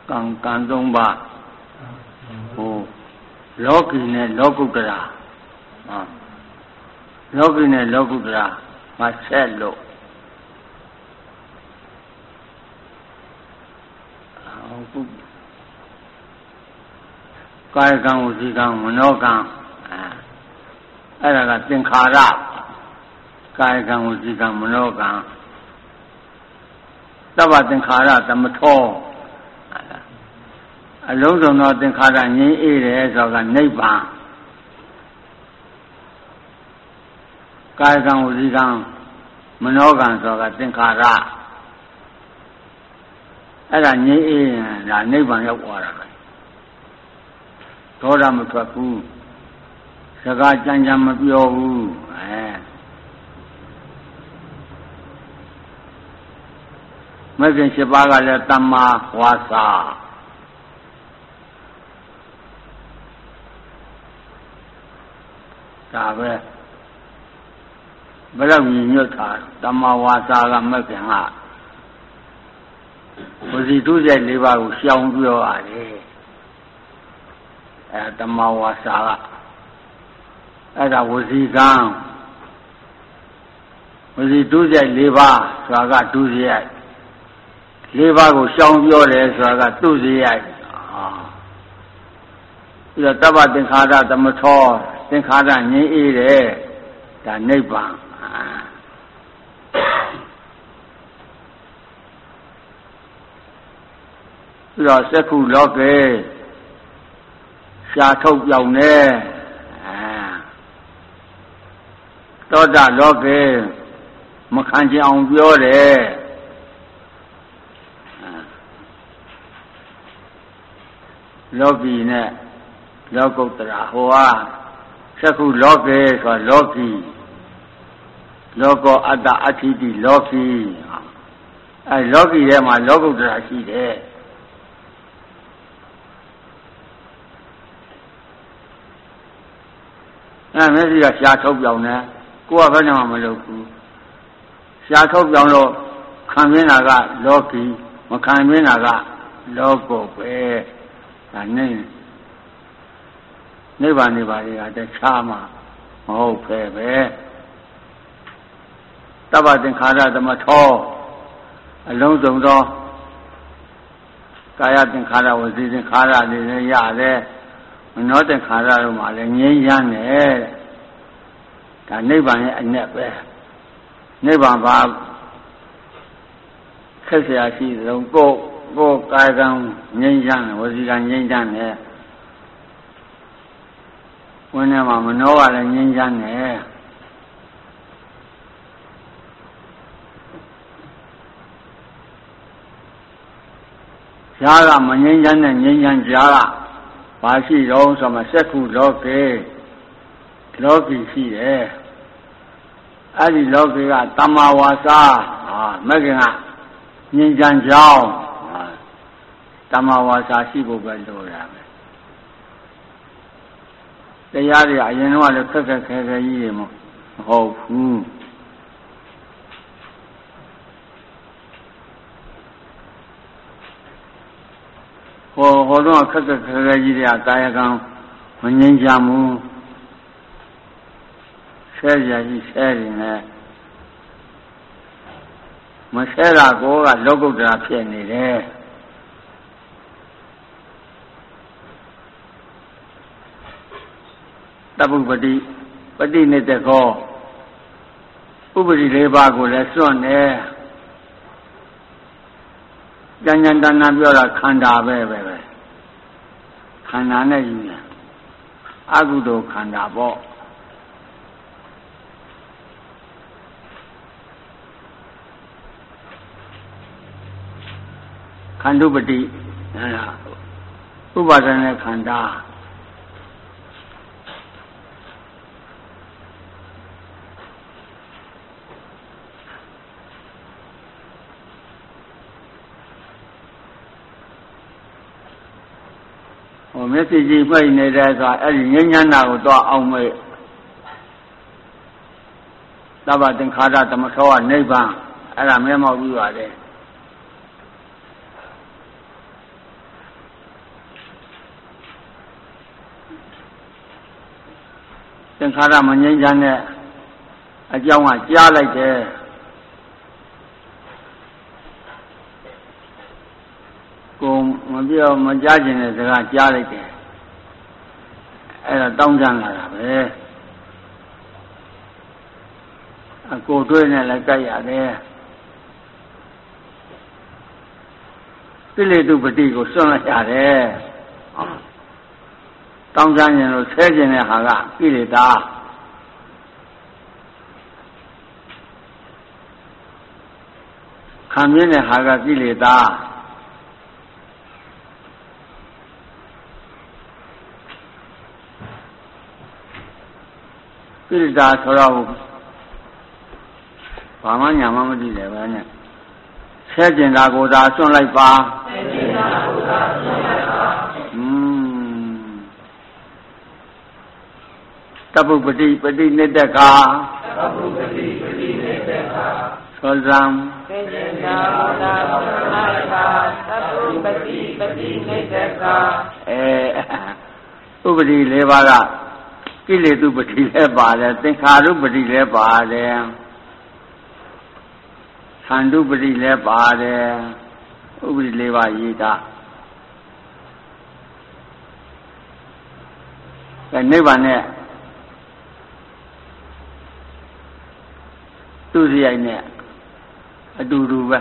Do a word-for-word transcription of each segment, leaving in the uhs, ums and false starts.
ကံကံသုံးပါးဟိုလောကီနဲ့လောကုတ္တရာဟာလောကီနဲ့လောကုတ္တရာမဆက်လို့ဟုတ်ကာယကံဝစီကံမနောကံအဲ့ဒါကသင်္ခါရကာယကံဝစီကံမနောကံသဗ္ဗသင်္ခါရသမထောအလုံးစုံသောသင်္ခါရငြိမ်းအေးတယ်ဆိုတော့နိဗ္ဗာန်ကာယကံဝစီကံမနောကံဆိုတော့သင်္ခါရအဲ့ဒါငြိမ်းအေးရင်ဒါနိဗ္ဗာန်ရောက်သွားတာပဲဒေါသမထွက်ဘူးစကားကြမ်းကြမ်းမပြောဘူးအဲမဂ္ဂင်၈ပါးကလည်းတမ္မာဝါစာဒါပဲဘယ်လောက်ညီညွတ်တာတမ္မာဝါစာကမဂ္ဂင်ကဝစီတုရဲ့၄ပါးကိုရှောင်ပြောရတယ်အဲတမ္မာဝါစာကအဲ့ဒါဝစီကံဝစီတုရဲ့၄ပါးဆိုတာကဒုစရိုက်၄ပါးကိုရှောင်ပြောတယ်ဆိုတာကသူစရိုက်ဟာပြီးတော့တပ္ပသင်္ခါရသမထောသင်္ခါရငြိမ်းအေးတယ်ဒါနိဗ္ဗာန်ပြီးတော့စက္ခုလောကေရှားထုတ်ပြောင်းနေသောတာလောကေမခံချင်အောင်ပြောတယ်လောကီနဲ့လောကုတ္တရာဟောဟာစက္ခုလောကေဆိုလောကီလောကောအတ္တအဋ္ဌိတိလောကီအဲလောကီထဲမှာလောကုတ္တရာရှိတယ်အဲမျက်စိကရှားထုတ်ပြောင်းနေကိုယ်ကဘယ်နဲ့မှမလုပ်ဘူးရှားထုတ်ပြောင်းလို့ခံပြင်းတာကလောကီမခံပြင်းတာကလောကုတ်ပဲဒါနဲ့နိဗ္ဗာန်နေပါလေကတခြားမှာမဟုတ်ပဲပဲတပ္ပသင်္ခါရသမထောအလုံးစုံသောကာယသင်္ခါရဝစီသင်္ခါရတွေလည်းရတယ်မနောသင်္ခါရတို့မှာလည်းငြိမ်းချမ်းတယ်ဒါနိဗ္ဗာန်ရဲ့အ내ပဲနိဗ္ဗာန်ဘာဆက်เสียရှိသလုံးကိုကိုကာယကံငြိမ်းချမ်းတယ်ဝစီကံငြိမ်းချမ်းတယ်ဝိညာဉ်မှာမနောကလည်းငြိမ်းချမ်းတယ်ဈာကမငြိမ်းချမ်းတဲ့ငြိမ်းချမ်းဈာကဘာရှိတော့ဆိုမှစက္ခုလောကေလောကီရှိတယ်အဲ့ဒီလောကေကတမ္မာဝါစာဟာမဂ္ဂင်ကငြိမ်းချမ်းကြောင်းတမ္မာဝါစာရှိဖို့ပဲလိုတာပဲတရားတွေအရင်တော့လည်းခက်ခက်ခဲခဲကြီးတွေမဟုတ်ဘူးဟောဟောတော့ခက်ခက်ခဲခဲကြီးတွေကကာယကံမငြိမ်းချမ်းဘူးဆဲရကြီးဆဲရင်လည်းမဆဲတာကိုကလောကုတ္တရာဖြစ်နေတယ်တပ္ပုပတိပฏิနိတကောဥပတိလေးပါးကိုလည်းစွန့်တယ်ဉာဏ်ဉာဏ်တဏ္ဍပြောတာခန္ဓာပဲပဲပဲခန္ဓာနဲ့ယူတယ်အကုသိုလ်ခန္ဓာပေါ့ခန္ဓုပတိဥပါဒณะခန္ဓာမျက်စိကြည့်မှိတ်နေတဲ့ဆိုအဲ့ဒီငြိမ်းချမ်းတာကိုတော့အောင်မေ့သဗ္ဗသင်္ခါရသမထောကနိဗ္ဗာန်အဲ့ဒါမျက်မှောက်ပြီးပါတယ်သင်္ခါရမငြိမ်းချမ်းတဲ့အကြောင်းကကြားလိုက်တယ်ကိုမပြောမကြားခြင်းတဲ့စကားကြားလိုက်တယ်အဲ့ဒါတောင်းကြလာတာပဲအကိုတွေးနဲ့လည်းကြိုက်ရတယ်ကိလေသာပတိကိုစွန့်လိုက်ရတယ်တောင်းကြခြင်းလို့ဆဲခြင်းတဲ့ဟာကကိလေသာခံမြင်တဲ့ဟာကကိလေသာကိလေသာဆိုတော့ဘာမှညာမှမသိတယ်ဗျာနဲ့ဆဲကျင်တာကိုသာစွန့်လိုက်ပါဆဲကျင်တာကိုသာစွန့်လိုက်ပါอืมတပုပ္ပတိပတိနိတ္တကာတပုပ္ပတိပတိနိတ္တကာသောဇံဆဲကျင်တာကိုသာစွန့်လိုက်ပါတပုပ္ပတိပတိနိတ္တကာအဲဥပတိ၄ပါးကကိလေသာပတိလည်းပါတယ်သင်္ခါရုပတိလည်းပါတယ်ခန္ဓုပတိလည်းပါတယ်ဥပတိ၄ပါးရေးတာအဲနိဗ္ဗာန်နဲ့သူစရိုက်နဲ့အတူတူပဲ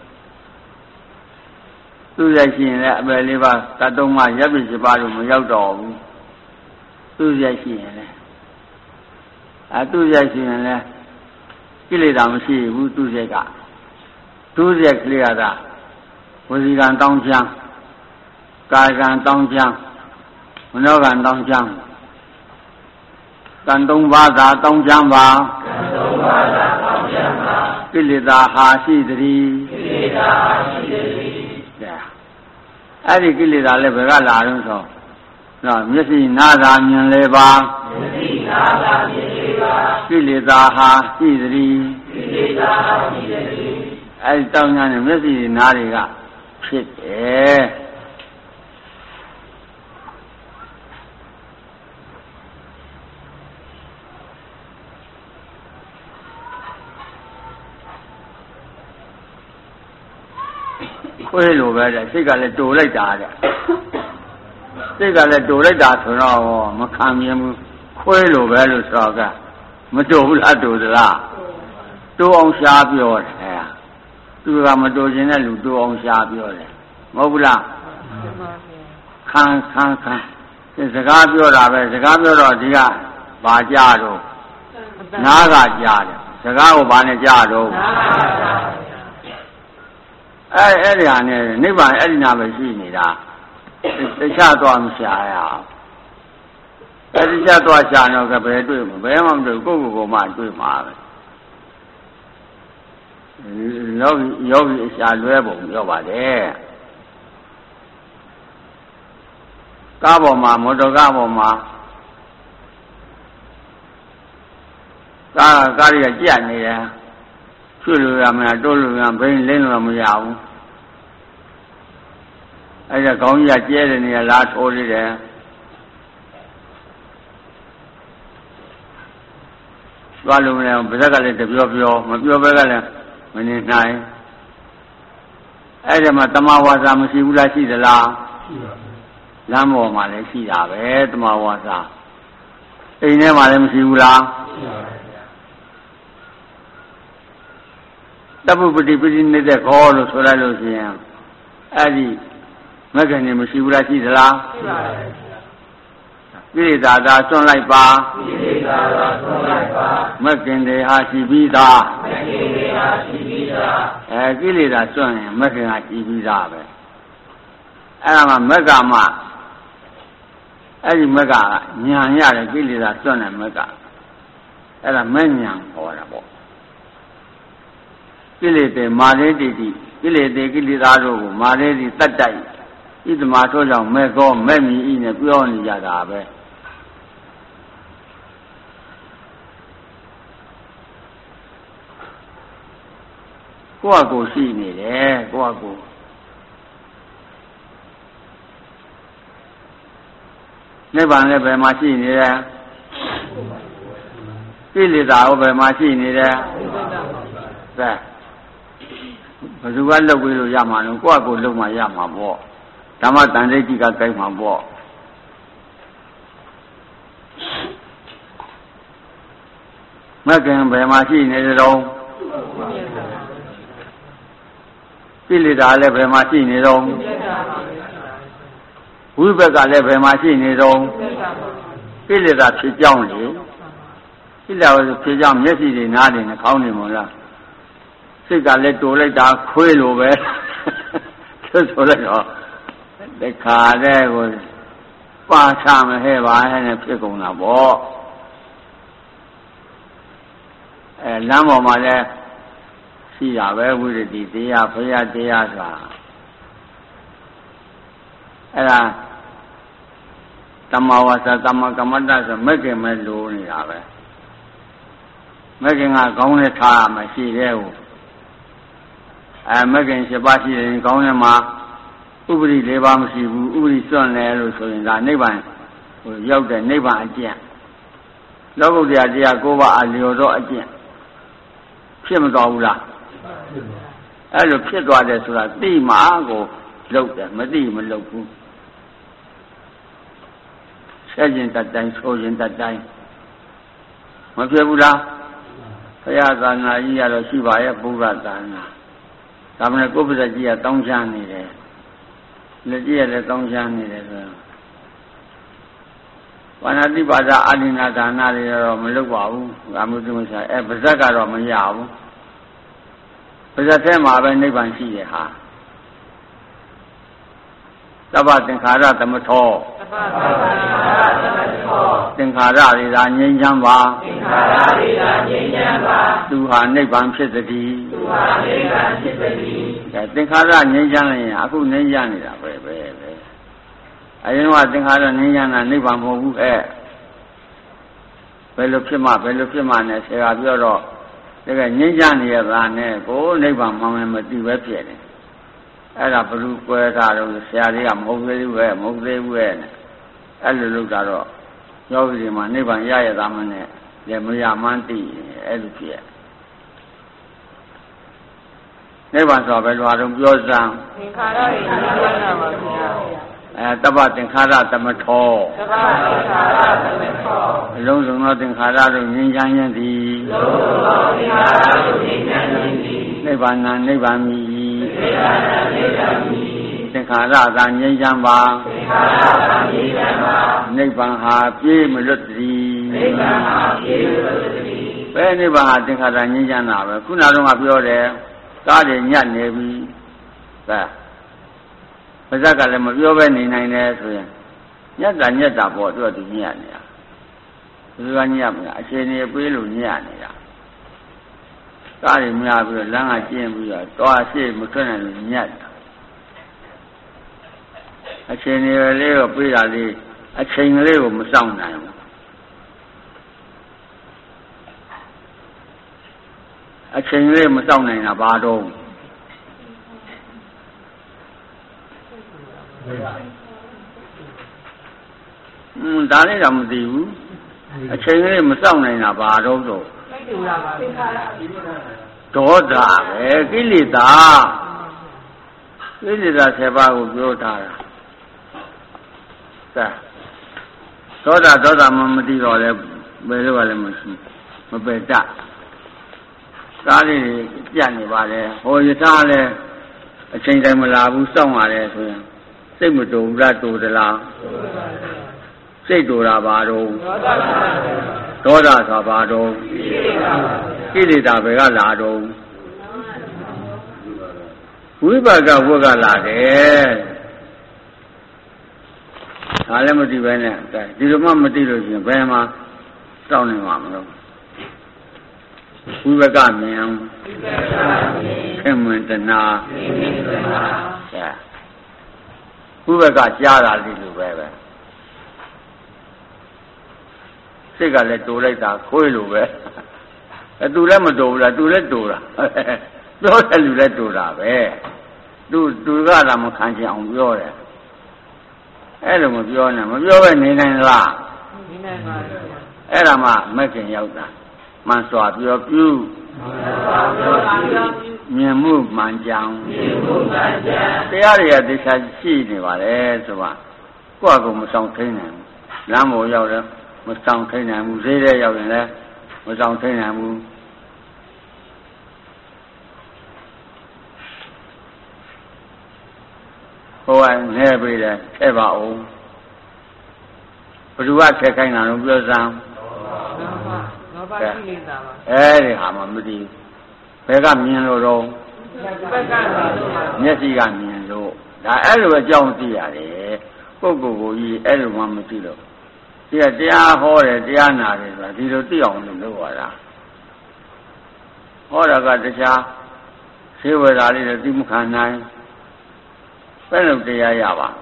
သူစရိုက်ရှိရင်လည်းအပယ်လေးပါးတတ်သုံးပါးရပ်ပြီးစပါးလို့မရောက်တော့ဘူးသူစရိုက်ရှိရင်လည်းအဲသူစရိုက်ရှိရင်လည်းကိလေသာမရှိဘူးသူစရိုက်ကသူစရိုက်ကလေးကသာဝစီကံတောင်းချမ်းကာယကံတောင်းချမ်းမနောကံတောင်းချမ်းကံသုံးပါးသာတောင်းချမ်းပါကံသုံးပါးသာတောင်းချမ်းပါကိလေသာဟာရှိသည်ကိလေသာဟာရှိသည်အဲ့ဒီကိလေသာလည်းဘယ်ကလာတော့ဆိုနော်မျက်စိနားသာမြင်လေပါမျက်စိနားသာမြင်လေပါကိလေသာဟာရှိသည်ကိလေသာဟာရှိသည်အဲ့ဒီတောင်းညာနဲ့မျက်စိနားတွေကဖြစ်တယ်ခွေးလိုပဲတဲ့စိတ်ကလည်းတူလိုက်တာတဲ့စိတ်ကလည်းတူလိုက်တာဆိုတော့မခံမြင်ဘူးခွေးလိုပဲလို့ဆိုတော့ကမတူဘူးလားတူသလားတူအောင်ရှားပြောတယ်သူကမတူခြင်းတဲ့လူတူအောင်ရှားပြောတယ်မဟုတ်ဘူးလားခံခံခံဒီစကားပြောတာပဲစကားပြောတော့ဒီကဘာကြတော့နားကကြားတယ်စကားကိုဘာနဲ့ကြားတော့အဲအဲ့ဒီဟာနဲ့နိဗ္ဗာန်အဲ့ဒီနာပဲရှိနေတာတခြားသွားမရှာရအောင်အဲ့ဒီတခြားသွားရှာတော့ကဘယ်တွေ့မှာဘယ်မှမတွေ့ကိုယ့်ကိုယ်ကိုမှတွေ့မှာပဲယောဂီယောဂီအရှာလွဲပုံပြောပါတယ်ကားပေါ်မှာမော်တော်ကားပေါ်မှာကားကားတွေကကြက်နေတယ်ချွတ်လို့ရမလားတိုးလို့ရဘိန်းလင်းလို့မရဘူးအဲ့ဒါခေါင်းကြီးကကျဲတဲ့နေရာလားထိုးနေတယ်သွားလို့မလဲဗဇက်ကလည်းတပြောပြောမပြောဘဲကလည်းမနေနိုင်အဲ့ဒါမှတမဝါစာမရှိဘူးလားရှိသလားရှိပါဘူးလမ်းပေါ်မှာလည်းရှိတာပဲတမဝါစာအိမ်ထဲမှာလည်းမရှိဘူးလားရှိပါဘူးတပုပ္ပတိပတိနေတဲ့ခေါ်လို့ဆိုလိုက်လို့ရှိရင်အဲ့ဒီမဂ္ဂင်နေမရှိဘူးလားရှိသလားရှိပါဘူးကိလေသာသာစွန့်လိုက်ပါကိလေသာသာစွန့်လိုက်ပါမဂ္ဂင်တွေဟာရှိပြီးသားမဂ္ဂင်တွေဟာရှိပြီးသားအဲကိလေသာစွန့်ရင်မဂ္ဂင်ဟာရှိပြီးသားပဲအဲ့ဒါမှမဂ္ဂမအဲ့ဒီမဂ္ဂကညာရတယ်ကိလေသာစွန့်တဲ့မဂ္ဂအဲ့ဒါမဲ့ညာဟောတာပေါ့ကိလေသာမာရေတိတိကိလေသာကိလေသာတို့ကိုမာရေတိတတ်တိုက်ဣဒမာထို့ကြောင့်မဲ့ကောမဲ့မြည်ဤနဲ့ပြောနေကြတာပဲကိုယ့်အကိုရှိနေတယ်ကိုယ့်အကိုနိဗ္ဗာန်လည်းဘယ်မှာရှိနေလဲကိလေသာဘယ်မှာရှိနေတယ်ကဲဘယ်သူကလုပ်ပြီးလို့ရမှာလဲကိုယ့်အကိုလုပ်မှရမှာပေါ့ဓမ္မတန်ဋိဋ္ဌိကကြိုက်မှာပေါ့မကင်ဘယ်မှာရှိနေကြတော့ကိလေသာလည်းဘယ်မှာရှိနေတော့ဝိဘက်ကလည်းဘယ်မှာရှိနေတော့ကိလေသာဖြစ်ကြောင်းလေကိလေသာဖြစ်ကြောင်းမျက်စိတွေနားတွေနှာခေါင်းတွေမို့လားစိတ်ကလည်းတိုးလိုက်တာခွေးလိုပဲဆိုဆိုလိုက်တော့တခါတည်းကိုပါချမဟဲ့ပါဟဲ့နဲ့ဖြစ်ကုန်တာပေါ့အဲလမ်းပေါ်မှာလည်းရှိတာပဲဝိရတိတရားဘုရားတရားဆိုတာအဲ့ဒါတမဝါစာတမကမ္မတ္တဆိုမက်ကင်မဲ့လိုနေတာပဲမက်ကင်ကခေါင်းနဲ့ထားရမှရှိတဲ့ဟိုအဲမက်ကင်ရှိပါရှိတယ်ခေါင်းထဲမှာဥပရိ၄ပါးမရှိဘူးဥပရိစွန့်တယ်လို့ဆိုရင်ဒါနိဗ္ဗာန်ဟိုရောက်တဲ့နိဗ္ဗာန်အကျင့်လောကုတ္တရာတရား၉ပါးအလျော်တော့အကျင့်ဖြစ်မတော်ဘူးလားအဲ့လိုဖြစ်သွားတယ်ဆိုတာသိမှကိုလုပ်တယ်မသိမလုပ်ဘူးဆက်ရင်တတ်တိုင်းဆိုရင်တတ်တိုင်းမဖြစ်ဘူးလားဘုရားသာနာကြီးရတော့ရှိပါရဲ့ဘုရားသာနာဒါမှမဟုတ်ကိုယ်ပစ္စည်းကြီးကတောင်းချမ်းနေတယ်လက်ကြီးရလည်းတောင်းချမ်းနေတယ်ဆိုတော့ဝါနာတိပါဒအာဒိနာဒါနာတွေတော့မလုပ်ပါဘူးကာမုတ္တမဆာအဲပါဇက်ကတော့မရဘူးပါဇက်ထဲမှာပဲနိဗ္ဗာန်ရှိရဲ့ဟာသဗ္ဗသင်္ခါရသမထောသင်္ခါရတွေသာငြိမ်းချမ်းပါသင်္ခါရတွေသာငြိမ်းချမ်းပါသူဟာနိဗ္ဗာန်ဖြစ်သည်သူဟာနိဗ္ဗာန်ဖြစ်သည်အဲသင်္ခါရငြိမ်းချမ်းရင်အခုငြိမ်းချမ်းနေတာပဲပဲပဲအရင်ကသင်္ခါရငြိမ်းချမ်းတာနိဗ္ဗာန်မဟုတ်ဘူးအဲဘယ်လိုဖြစ်မှဘယ်လိုဖြစ်မှနဲ့ဆရာပြောတော့တကယ်ငြိမ်းချမ်းနေရတာနဲ့ကိုနိဗ္ဗာန်မှန်မှန်မသိပဲဖြစ်နေအဲ့ဒါဘ누구ကွဲတာတော့ဆရာတွေကမဟုတ်သေးဘူးပဲမဟုတ်သေးဘူးပဲအဲ့လိုလုပ်တာတော့ယောဂီတွေမှာနိဗ္ဗာန်ရရသားမနဲ့လည်းမရမှန်းသိအဲ့လိုဖြစ်နိဗ္ဗာန်ဆိုဘယ်လိုအရုံပြောစမ်းသင်္ခါရတွေညှိနှိုင်းတာပါဗျာအဲတပ္ပသင်္ခါရသမထောတပ္ပသင်္ခါရသမထောအလုံးစုံသောသင်္ခါရတို့ငြိမ်းချမ်းခြင်းသည်လုံးစုံသောသင်္ခါရတို့ငြိမ်းချမ်းခြင်းသည်နိဗ္ဗာန်နိဗ္ဗာန်မီနိဗ္ဗာန်နိဗ္ဗာန်မီသင်္ခါရသာငြိမ်းချမ်းပါသင်္ခါရသာငြိမ်းချမ်းပါနိဗ္ဗာန်ဟာပြေးမလွတ်တည်းနိဗ္ဗာန်ဟာပြေးမလွတ်တည်းဘယ်နိဗ္ဗာန်ဟာသင်္ခါရငြိမ်းချမ်းတာပဲခုနကတော့ပြောတယ်ကားတွေညက်နေပြီသာပါဇက်ကလည်းမပြောပဲနေနိုင်တယ်ဆိုရင်ညက်တာညက်တာပေါ့သူကသူညက်နေတာဘယ်လိုကညက်မလဲအခြေအနေပေးလို့ညက်နေတာကားတွေများပြီးတော့လမ်းကကျင်းပြီးတော့တောအရှိမထွက်နိုင်လို့ညက်တာအချိန်လေးကိုပြေးတာလေးအချိန်လေးကိုမစောင့်နိုင်ဘူးအချိန်လေးမစောင့်နိုင်တာဘာတော့อืมဒါလေးတော့မသိဘူးအချိန်လေးမစောင့်နိုင်တာဘာတော့တော့ဒေါသပဲကိလေသာကိလေသာဆယ်ပါးကိုပြောထားတာသောတာသောတာမှမသိတော့လဲဘယ်လိုကလည်းမရှိမပယ်တတ်ကားလေးပြတ်နေပါလေဟောရထားလဲအချိန်တိုင်းမလာဘူးစောင့်ရတယ်ဆိုရင်စိတ်မတူဘူးလားတူသလားစိတ်တူတာပါတော့ဒေါသဆိုပါတော့ကိလေသာဘယ်ကလာတော့ဝိပါကဝတ်ကလာတယ်ဒါလည်းမသိပဲနဲ့ဒီလိုမှမသိလို့ရှင်ဘယ်မှာစောင့်နေမှာမလို့ဝိဘကမြင်ခင်မင်တနာဝိဘကကြားတာဒီလိုပဲပဲစိတ်ကလည်းတူလိုက်တာခွေးလိုပဲအတူလည်းမတူဘူးလားတူလည်းတူတာပြောတဲ့လူလည်းတူတာပဲသူသူကလာမခံချင်အောင်ပြောတယ်အဲ့လိုမပြောနဲ့မပြောပဲနေနိုင်လားနေနိုင်ပါဘူးအဲ့ဒါမှမက်ခင်ရောက်တာ man swa pyo pyu Mien mu man jangတရားတွေကတရားရှိနေပါလေဆိုပါကိုယ့်အကူမဆောင်ထိန်နိုင်ဘူးလမ်းပေါ်ရောက်တယ်မဆောင်ထိန်နိုင်ဘူးဈေးထဲရောက်ရင်လည်းမဆောင်ထိန်နိုင်ဘူးဟိုကနေပြီလေထဲပါအောင်ဘယ်သူကထဲခိုင်းတာလို့ပြောစမ်းငါပါရှိနေတာပါအဲဒီဟာမှမသိဘယ်ကမြင်လို့တော့ဘက်ကမျက်စိကမြင်လို့ဒါအဲ့လိုအကြောင်းသိရတယ်ပုဂ္ဂိုလ်ကိုကြီးအဲ့လိုမှမသိလို့ဒီကတရားဟောတယ်တရားနာတယ်ဆိုတာဒီလိုသိအောင်လို့လုပ်ရတာဟောတာကတရားသေဝတာလေးတွေသိမခံနိုင်ဘယ်လိုတရားရပါ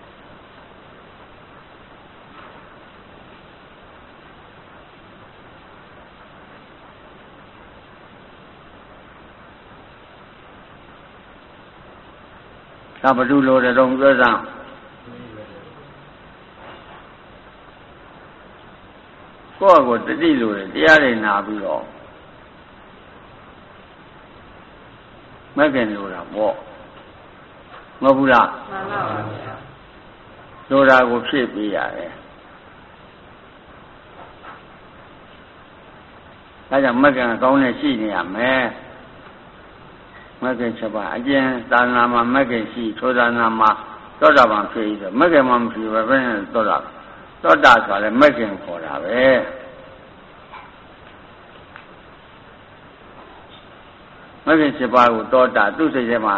ဒါဘယ်လိုလိုတယ်တော့ပြောစမ်းကိုယ့်ကိုတတိလိုတယ်တရားတွေနာပြီးတော့မကင်လိုတာပေါ့မဟုတ်ဘူးလားမှန်ပါပါဗျာလိုတာကိုဖြည့်ပေးရတယ်ဒါကြောင့်မကင်ကောင်းနဲ့ရှိနေရမယ်မကင်ချက်ပါအကျဉ်းသာသနာမှာမကင်ရှိသောသာနာမှာသောတာပန်ဖြစ်ပြီးတော့မကင်မှမဖြစ်ပဲဘယ်နဲ့သောတာသောတာဆိုတာလည်းမကင်ခေါ်တာပဲမကင်ချက်ပါကိုသောတာသူ့စိတ်ထဲမှာ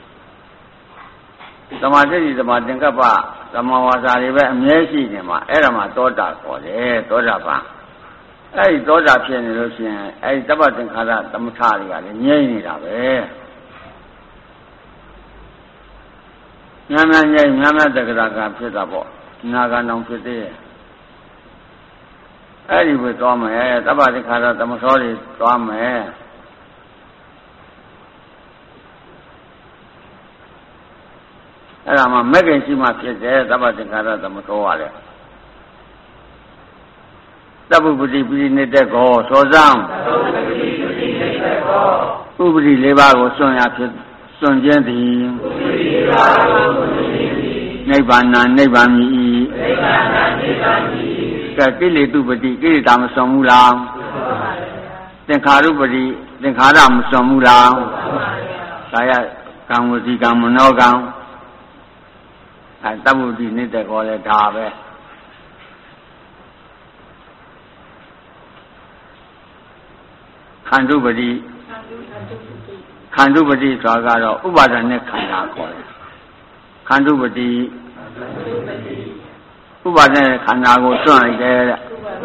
သမာဓိသမာသင်္ကပ္ပသမာဝါစာတွေပဲအမြဲရှိနေမှာအဲ့ဒါမှသောတာခေါ်တယ်သောတာပန်အဲ့ဒီသောတာဖြစ်နေလို့ရှိရင်အဲ့ဒီတပ္ပသင်္ခါရသမထတွေကလည်းငြိမ့်နေတာပဲညာညာငြိမ့်ညာညာတက္ကရာကဖြစ်တာပေါ့နာဂန်အောင်ဖြစ်သေးရဲ့အဲ့ဒီပဲသွားမယ်တပ္ပသင်္ခါရသမထောတွေသွားမယ်အဲ့ဒါမှမဂ္ဂင်ရှိမှဖြစ်တယ်တပ္ပသင်္ခါရသမထောရတဲ့သဗ္ဗပတိပိနေတဲ့ကောသောဇံဥပတိလေးပါးကိုစွန့်ရဖြစ်စွန့်ခြင်းသည်နိဗ္ဗာန်နိဗ္ဗာန်မြည်နိဗ္ဗာန်နိဗ္ဗာန်မြည်ကဲကိလေသုပတိကိလေသာမစွန့်ဘူးလားသင်္ခါရုပတိသင်္ခါရမစွန့်ဘူးလားကာယကံဝစီကံမနောကံအဲသဗ္ဗပတိနေတဲ့ကောလည်းဒါပဲခန္ဓုပတိခန္ဓုပတိဆိုတာကတော့ဥပါဒဏ်နဲ့ခန္ဓာခေါ်တယ်ခန္ဓုပတိဥပါဒဏ်နဲ့ခန္ဓာကိုစွန့်လိုက်တယ်တဲ့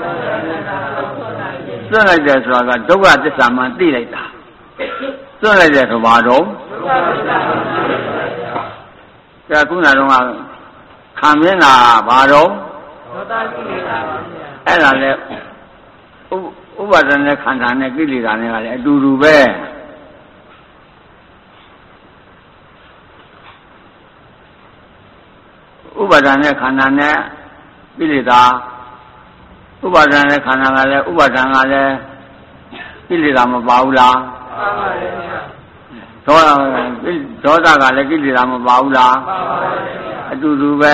စွန့်လိုက်တယ်ဆိုတာကဒုက္ခသစ္စာမှသိလိုက်တာစွန့်လိုက်တယ်ဆိုဘာတော့ကဲခုနကတော့ခံမင်းတာဘာတော့သောတာရှိနေတာပါဗျာအဲ့ဒါလဲဥပါဒနဲ့ခန္ဓာနဲ့ကိလေသာနဲ့ကလည်းအတူတူပဲဥပါဒနဲ့ခန္ဓာနဲ့ကိလေသာဥပါဒနဲ့ခန္ဓာကလည်းဥပါဒံကလည်းကိလေသာမပါဘူးလားပါပါတယ်ဗျာဒေါဒေါသကလည်းကိလေသာမပါဘူးလားပါပါတယ်ဗျာအတူတူပဲ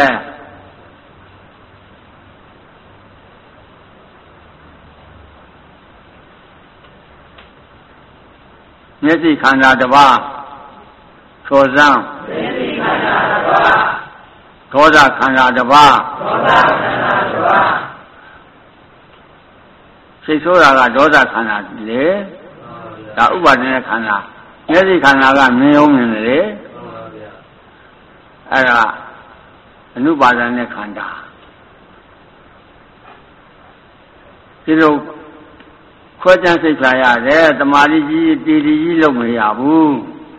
မျက်စိခန္ဓာတစ်ပါးသောဇံမျက်စိခန္ဓာတစ်ပါးဒေါသခန္ဓာတစ်ပါးဒေါသခန္ဓာတစ်ပါးစိတ်ဆိုးတာကဒေါသခန္ဓာလေဒါဥပါဒณะခန္ဓာမျက်စိခန္ဓာကမြင်အောင်မြင်တယ်လေအဲ့ဒါအနုပါဒณะခန္ဓာဒီလိုခွဲခြားစိတ်ဖြာရတယ်တမာရီကြီးတီတီကြီးလုံးမရဘူး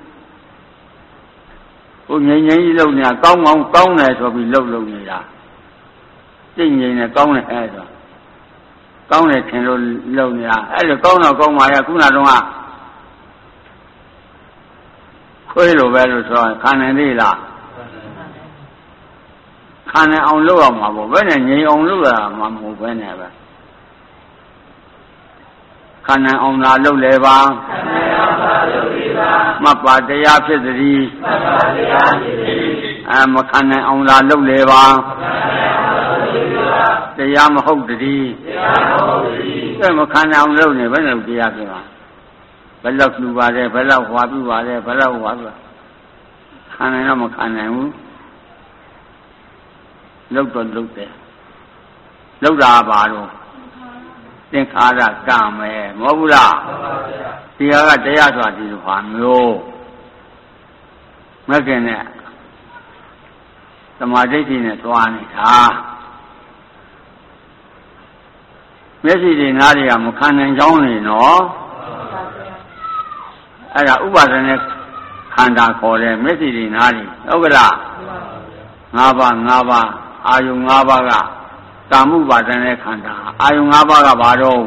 ဟိုငြိမ်ငြိမ်ကြီးလုံးနေတာကောင်းကောင်းကောင်းတယ်ဆိုပြီးလှုပ်လှုပ်နေတာစိတ်ငြိမ်နေကောင်းတယ်အဲ့ဒါကောင်းတယ်ထင်လို့လုံနေတာအဲ့လိုကောင်းတော့ကောင်းပါရဲ့ခုနကတော့ခွေးလိုပဲလို့ဆိုခံနိုင်သေးလားခံနိုင်အောင်လုပ်ရမှာပေါ့ဘယ်နဲ့ငြိမ်အောင်လုပ်ရမှာမဟုတ်ဘဲနဲ့ပဲခန္ဓာအောင်သာလုပ်လေပါမပ္ပါတရားဖြစ်သည်အမခန္ဓာအောင်သာလုပ်လေပါတရားမဟုတ်တည်းအဲ့မခန္ဓာအောင်လုပ်နေဘယ်လိုတရားဖြစ်မှာဘယ်လောက်လူပါတယ်ဘယ်လောက်ဟွာပြပါတယ်ဘယ်လောက်ဟွာပြခန္ဓာတော့မခန္ဓာဘူးလုပ်တော့လုပ်တယ်လုပ်တာပါတော့သင်္ခါရကံပဲမဟုတ်ဘူးလားတရားကတရားဆိုတာဒီလိုဟာမျိုးမကင်နဲ့သမာဓိရှိနဲ့သွားနေတာမျက်စိတွေနားတွေကမခံနိုင်ကြောင်းနေနော်အဲ့ဒါဥပါဒနဲ့ခန္ဓာခေါ်တယ်မျက်စိတွေနားတွေဟုတ်ကလားငါးပါးငါးပါးအာယုံငါးပါးကကာမှုပါဒနဲ့ခန္ဓာအာယုံငါးပါးကဘာတော့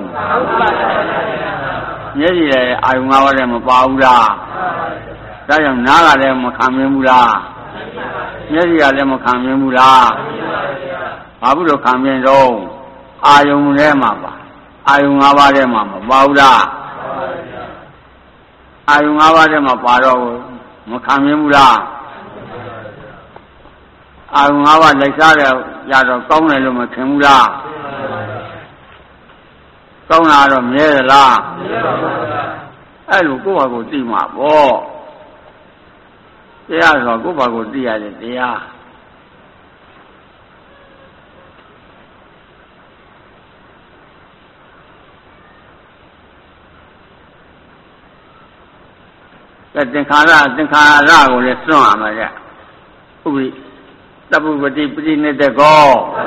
မျက်စိရဲ့အာယုံငါးပါးလည်းမပါဘူးလားဒါကြောင့်နားကလည်းမခံမင်းဘူးလားမျက်စိကလည်းမခံမင်းဘူးလားဘာဖြစ်လို့ခံမင်းတော့အာယုံထဲမှာပါအာယုံငါးပါးထဲမှာမပါဘူးလားအာယုံငါးပါးထဲမှာပါတော့မခံမင်းဘူးလားအာယုံငါးပါးလိုက်စားတယ်ရတော့ကောင်းတယ်လို့မထင်ဘူးလားကောင်းတာတော့မြဲသလားအဲ့လိုကိုယ့်ဘာကိုသိမှာပေါ့တရားဆိုကိုယ့်ဘာကိုသိရတယ်တရားသင်္ခါရသင်္ခါရကိုလည်းစွန့်ရမှာကြဥပ္ပိတပ္ပုပတိပရိနိတကော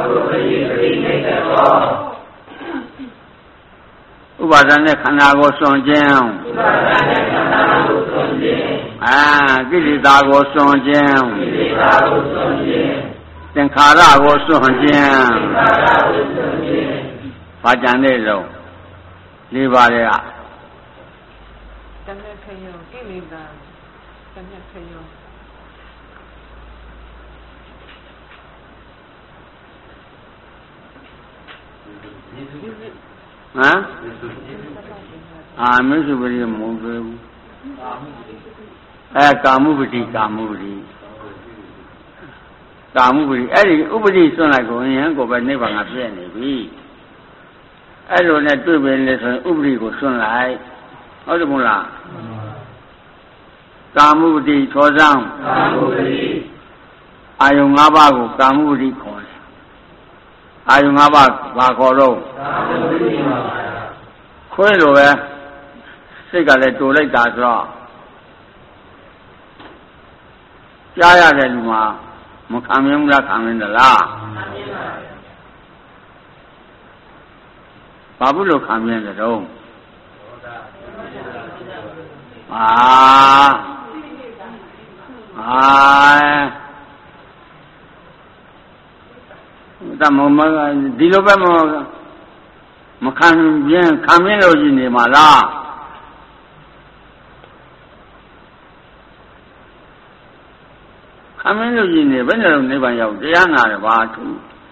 ဥပါဒနဲ့ခန္ဓာကိုစွန့်ခြင်းအာကိလေသာကိုစွန့်ခြင်းသင်္ခါရကိုစွန့်ခြင်းဘာကြံနေလို့လေးပါးလေကတဏှခယောကိလေသာတဏှခယောဟမ်အာမစ္စုပရိမဟုတ်ဘူးအဲကာမှုပတိကာမှုပတိကာမှုပတိအဲ့ဒီဥပတိစွန့်လိုက်ကိုရင်ကိုပဲနိဗ္ဗာန်ကပြည့်နေပြီအဲ့လိုနဲ့တွေ့ပြီလေဆိုရင်ဥပတိကိုစွန့်လိုက်ဟုတ်တယ်မဟုတ်လားကာမှုပတိသောဇံကာမှုပတိအာယုံ၅ပါးကိုကာမှုပတိခေါ်တယ်အာယုံ၅ပါးဘာခေါ်တော့ခွေးလိုပဲစိတ်ကလည်းတူလိုက်တာဆိုတော့ကြားရတဲ့လူမှာမခံမင်းဘူးလားခံမင်းသလားဘာဘူးလို့ခံမင်းတဲ့တော့အာအာတမမဒီလိုပဲမမခံပြင်းခံမင်းလို့ရှိနေမှာလားခံမင်းလို့ရှိနေဘယ်နဲ့တော့နိဗ္ဗာန်ရောက်တရားနာတယ်ဘာသူ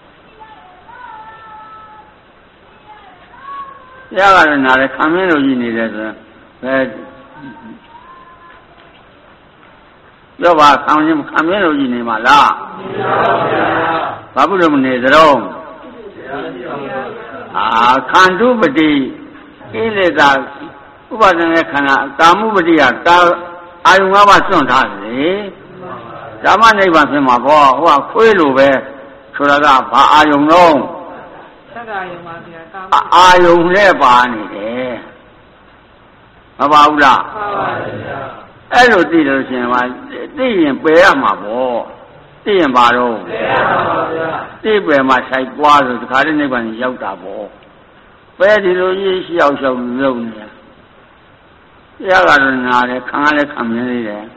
တရားကလည်းနာတယ်ခံမင်းလို့ရှိနေတယ်ဆိုရင်ဘယ်ပြောပါခံမင်းခံမင်းလို့ရှိနေမှာလားဘာဖြစ်လို့မနေသတော့အာခန္ဓုပတိကိလေသာဥပါဒနဲ့ခန္ဓာကာမှုပတိကကာအာယုံ၅ပါးစွန့်ထားတယ်ဓမ္မနိဗ္ဗာန်ဖြစ်မှာပေါ့ဟိုကခွေးလိုပဲဆိုတာကဘာအာယုံတော့သက္ကာယုံပါဗျာကာမအာယုံနဲ့ပါနေတယ်မပါဘူးလားပါပါဗျာအဲ့လိုသိလို့ရှိရင်ဟာသိရင်ပယ်ရမှာပေါ့သိရင်ဘာတော့ပယ်ရမှာပါဗျာသိပယ်မှာဆိုင်ပွားဆိုတခါတည်းနိဗ္ဗာန်ရောက်တာပေါ့ပယ်ဒီလိုကြီးရှောက်ရှောက်လုပ်နေတရားကတော့နားတယ်ခံရလဲခံနေသေးတယ်